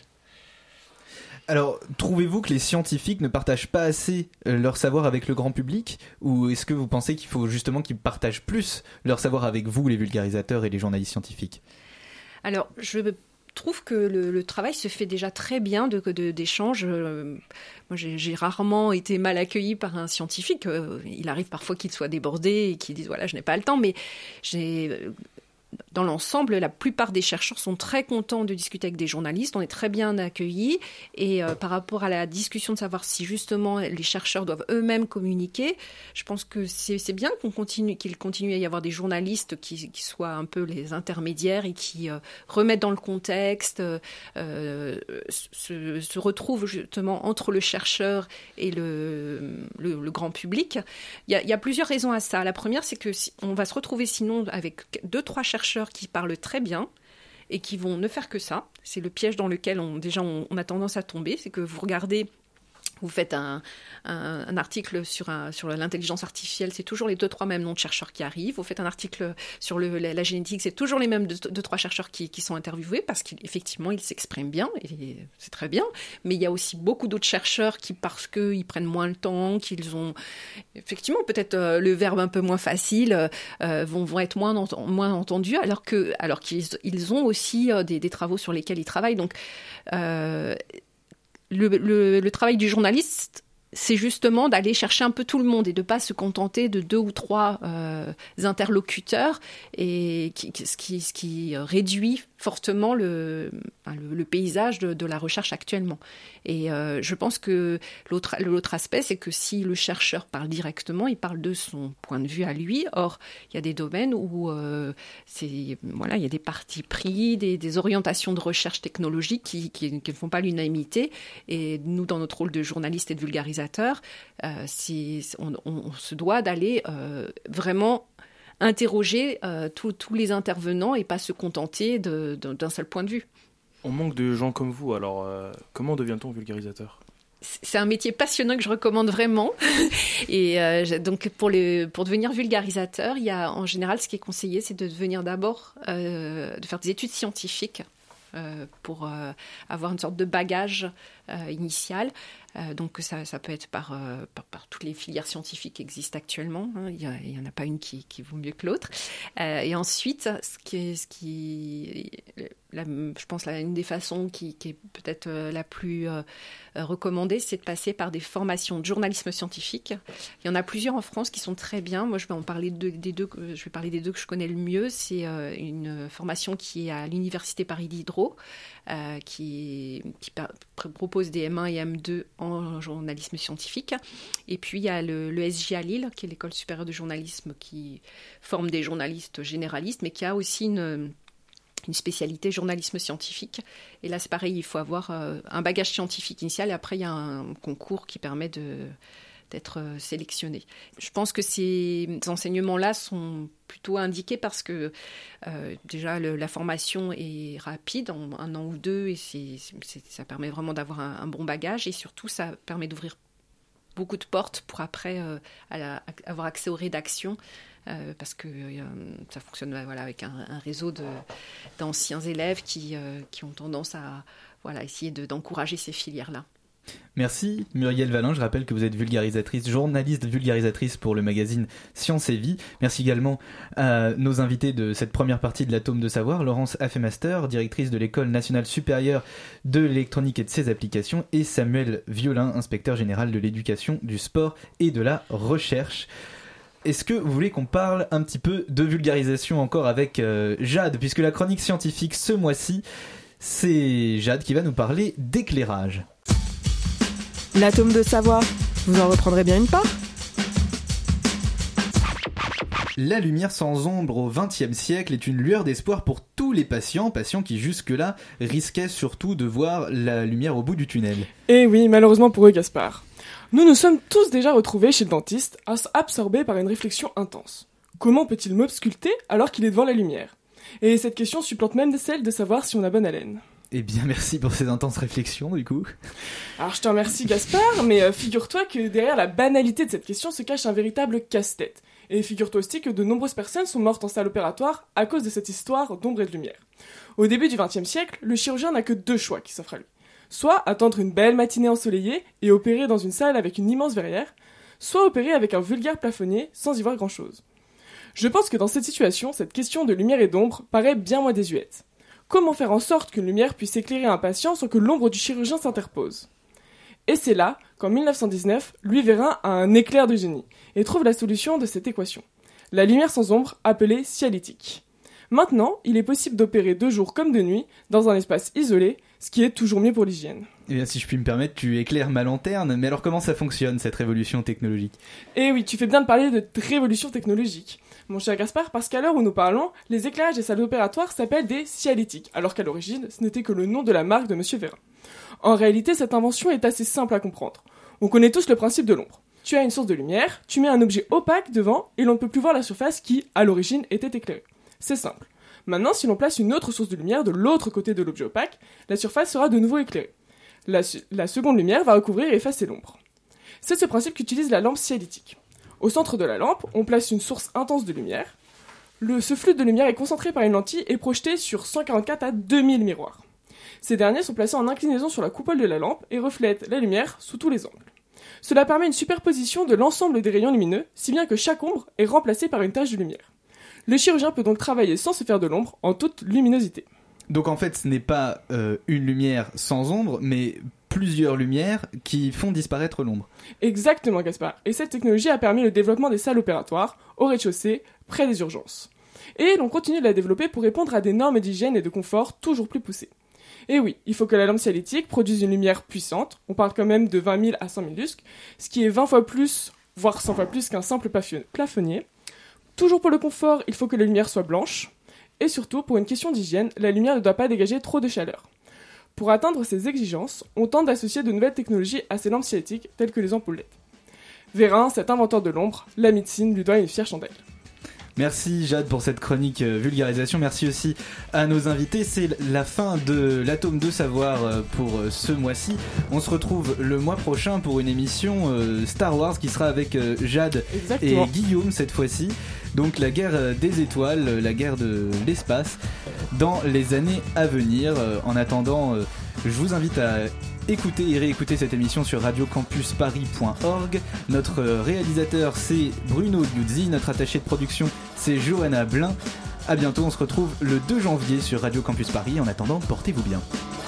Speaker 2: Alors, trouvez-vous que les scientifiques ne partagent pas assez leur savoir avec le grand public, ou est-ce que vous pensez qu'il faut justement qu'ils partagent plus leur savoir avec vous, les vulgarisateurs et les journalistes scientifiques?
Speaker 8: Alors, je trouve que le travail se fait déjà très bien d'échanges. Moi, j'ai rarement été mal accueillie par un scientifique. Il arrive parfois qu'il soit débordé et qu'il dise « voilà, je n'ai pas le temps », mais dans l'ensemble, la plupart des chercheurs sont très contents de discuter avec des journalistes. On est très bien accueillis. Et par rapport à la discussion de savoir si justement les chercheurs doivent eux-mêmes communiquer, je pense que c'est bien qu'il continue à y avoir des journalistes qui soient un peu les intermédiaires et qui remettent dans le contexte, se retrouvent justement entre le chercheur et le grand public. Il y a plusieurs raisons à ça. La première, c'est que on va se retrouver sinon avec 2-3 chercheurs qui parlent très bien et qui vont ne faire que ça. C'est le piège dans lequel on a tendance à tomber. C'est que vous regardez, vous faites un article sur l'intelligence artificielle, c'est toujours les 2-3 mêmes noms de chercheurs qui arrivent. Vous faites un article sur la génétique, c'est toujours les mêmes 2-3 chercheurs qui sont interviewés parce qu'effectivement, ils s'expriment bien et c'est très bien. Mais il y a aussi beaucoup d'autres chercheurs qui, parce qu'ils prennent moins le temps, qu'ils ont effectivement peut-être le verbe un peu moins facile, vont être moins entendus alors qu'ils ont aussi des travaux sur lesquels ils travaillent. Donc, le travail du journaliste, c'est justement d'aller chercher un peu tout le monde et de ne pas se contenter de 2 ou 3 interlocuteurs, et ce qui réduit fortement le paysage de la recherche actuellement. Et je pense que l'autre aspect, c'est que si le chercheur parle directement, il parle de son point de vue à lui. Or, il y a des domaines où il y a des partis pris, des orientations de recherche technologique qui ne font pas l'unanimité. Et nous, dans notre rôle de journaliste et de vulgarisateur, on se doit d'aller vraiment interroger tous les intervenants et pas se contenter d'un seul point de vue.
Speaker 5: On manque de gens comme vous, alors comment devient-on vulgarisateur ?
Speaker 8: C'est un métier passionnant que je recommande vraiment. Et donc pour devenir vulgarisateur, il y a en général ce qui est conseillé, c'est de devenir d'abord de faire des études scientifiques pour avoir une sorte de bagage initial. Donc ça peut être par toutes les filières scientifiques qui existent actuellement. Hein. Il y en a pas une qui vaut mieux que l'autre. Et ensuite, je pense une des façons qui est peut-être la plus recommandée, c'est de passer par des formations de journalisme scientifique. Il y en a plusieurs en France qui sont très bien. Moi, je vais parler des deux que je connais le mieux. C'est une formation qui est à l'Université Paris Diderot, qui propose des M1 et M2 en journalisme scientifique. Et puis, il y a le SJ à Lille, qui est l'école supérieure de journalisme, qui forme des journalistes généralistes, mais qui a aussi une spécialité journalisme scientifique. Et là, c'est pareil, il faut avoir un bagage scientifique initial, et après, il y a un concours qui permet d'être sélectionné. Je pense que ces enseignements-là sont plutôt indiqués parce que déjà la formation est rapide, en 1 an ou 2, et ça permet vraiment d'avoir un bon bagage, et surtout ça permet d'ouvrir beaucoup de portes pour après avoir accès aux rédactions. Parce que ça fonctionne avec un réseau d'anciens élèves qui ont tendance à essayer d'encourager ces filières-là.
Speaker 2: Merci Muriel Valin, je rappelle que vous êtes journaliste vulgarisatrice pour le magazine Science et Vie. Merci également à nos invités de cette première partie de l'Atome de Savoir, Laurence Affemaster, directrice de l'École nationale supérieure de l'électronique et de ses applications, et Samuel Violin, inspecteur général de l'éducation, du sport et de la recherche. Est-ce que vous voulez qu'on parle un petit peu de vulgarisation encore avec Jade, puisque la chronique scientifique ce mois-ci, c'est Jade qui va nous parler d'éclairage.
Speaker 1: L'atome de savoir, vous en reprendrez bien une part ?
Speaker 2: La lumière sans ombre au XXe siècle est une lueur d'espoir pour tous les patients qui jusque-là risquaient surtout de voir la lumière au bout du tunnel.
Speaker 13: Et oui, malheureusement pour eux, Gaspard. Nous nous sommes tous déjà retrouvés chez le dentiste, absorbés par une réflexion intense. Comment peut-il m'ausculter alors qu'il est devant la lumière ? Et cette question supplante même celle de savoir si on a bonne haleine.
Speaker 2: Eh bien, merci pour ces intenses réflexions, du coup.
Speaker 13: Alors, je te remercie, Gaspard, mais figure-toi que derrière la banalité de cette question se cache un véritable casse-tête. Et figure-toi aussi que de nombreuses personnes sont mortes en salle opératoire à cause de cette histoire d'ombre et de lumière. Au début du XXe siècle, le chirurgien n'a que 2 choix qui s'offrent à lui. Soit attendre une belle matinée ensoleillée et opérer dans une salle avec une immense verrière, soit opérer avec un vulgaire plafonnier sans y voir grand-chose. Je pense que dans cette situation, cette question de lumière et d'ombre paraît bien moins désuète. Comment faire en sorte qu'une lumière puisse éclairer un patient sans que l'ombre du chirurgien s'interpose ? Et c'est là qu'en 1919, Louis Vérin a un éclair de génie et trouve la solution de cette équation. La lumière sans ombre, appelée cialytique. Maintenant, il est possible d'opérer de jour comme de nuit, dans un espace isolé, ce qui est toujours mieux pour l'hygiène.
Speaker 2: Eh bien, si je puis me permettre, tu éclaires ma lanterne, mais alors comment ça fonctionne, cette révolution technologique ?
Speaker 13: Eh oui, tu fais bien de parler de révolution technologique, mon cher Gaspard, parce qu'à l'heure où nous parlons, les éclairages des salles opératoires s'appellent des cialytiques, alors qu'à l'origine, ce n'était que le nom de la marque de Monsieur Vérin. En réalité, cette invention est assez simple à comprendre. On connaît tous le principe de l'ombre. Tu as une source de lumière, tu mets un objet opaque devant, et l'on ne peut plus voir la surface qui, à l'origine, était éclairée. C'est simple. Maintenant, si l'on place une autre source de lumière de l'autre côté de l'objet opaque, la surface sera de nouveau éclairée. La seconde lumière va recouvrir et effacer l'ombre. C'est ce principe qu'utilise la lampe cialytique. Au centre de la lampe, on place une source intense de lumière. Ce flux de lumière est concentré par une lentille et projeté sur 144 à 2000 miroirs. Ces derniers sont placés en inclinaison sur la coupole de la lampe et reflètent la lumière sous tous les angles. Cela permet une superposition de l'ensemble des rayons lumineux, si bien que chaque ombre est remplacée par une tache de lumière. Le chirurgien peut donc travailler sans se faire de l'ombre, en toute luminosité.
Speaker 2: Donc en fait, ce n'est pas une lumière sans ombre, mais plusieurs lumières qui font disparaître l'ombre.
Speaker 13: Exactement, Gaspard. Et cette technologie a permis le développement des salles opératoires, au rez-de-chaussée, près des urgences. Et l'on continue de la développer pour répondre à des normes d'hygiène et de confort toujours plus poussées. Et oui, il faut que la lampe cialytique produise une lumière puissante, on parle quand même de 20 000 à 100 000 lustres, ce qui est 20 fois plus, voire 100 fois plus qu'un simple plafonnier. Toujours pour le confort, il faut que la lumière soit blanche, et surtout, pour une question d'hygiène, la lumière ne doit pas dégager trop de chaleur. Pour atteindre ces exigences, on tente d'associer de nouvelles technologies à ces lampes cialytiques, telles que les ampoules LED. Vérin, cet inventeur de l'ombre, la médecine lui doit une fière chandelle.
Speaker 2: Merci Jade pour cette chronique vulgarisation, merci aussi à nos invités. C'est la fin de l'Atome de Savoir pour ce mois-ci. On se retrouve le mois prochain pour une émission Star Wars qui sera avec Jade
Speaker 13: Exactement.
Speaker 2: Et Guillaume cette fois-ci. Donc la guerre des étoiles, la guerre de l'espace dans les années à venir. En attendant, je vous invite à écouter et réécouter cette émission sur radiocampusparis.org. Notre réalisateur c'est Bruno Liuzzi, notre attaché de production c'est Johanna Blin. A bientôt, on se retrouve le 2 janvier sur Radio Campus Paris. En attendant, portez-vous bien.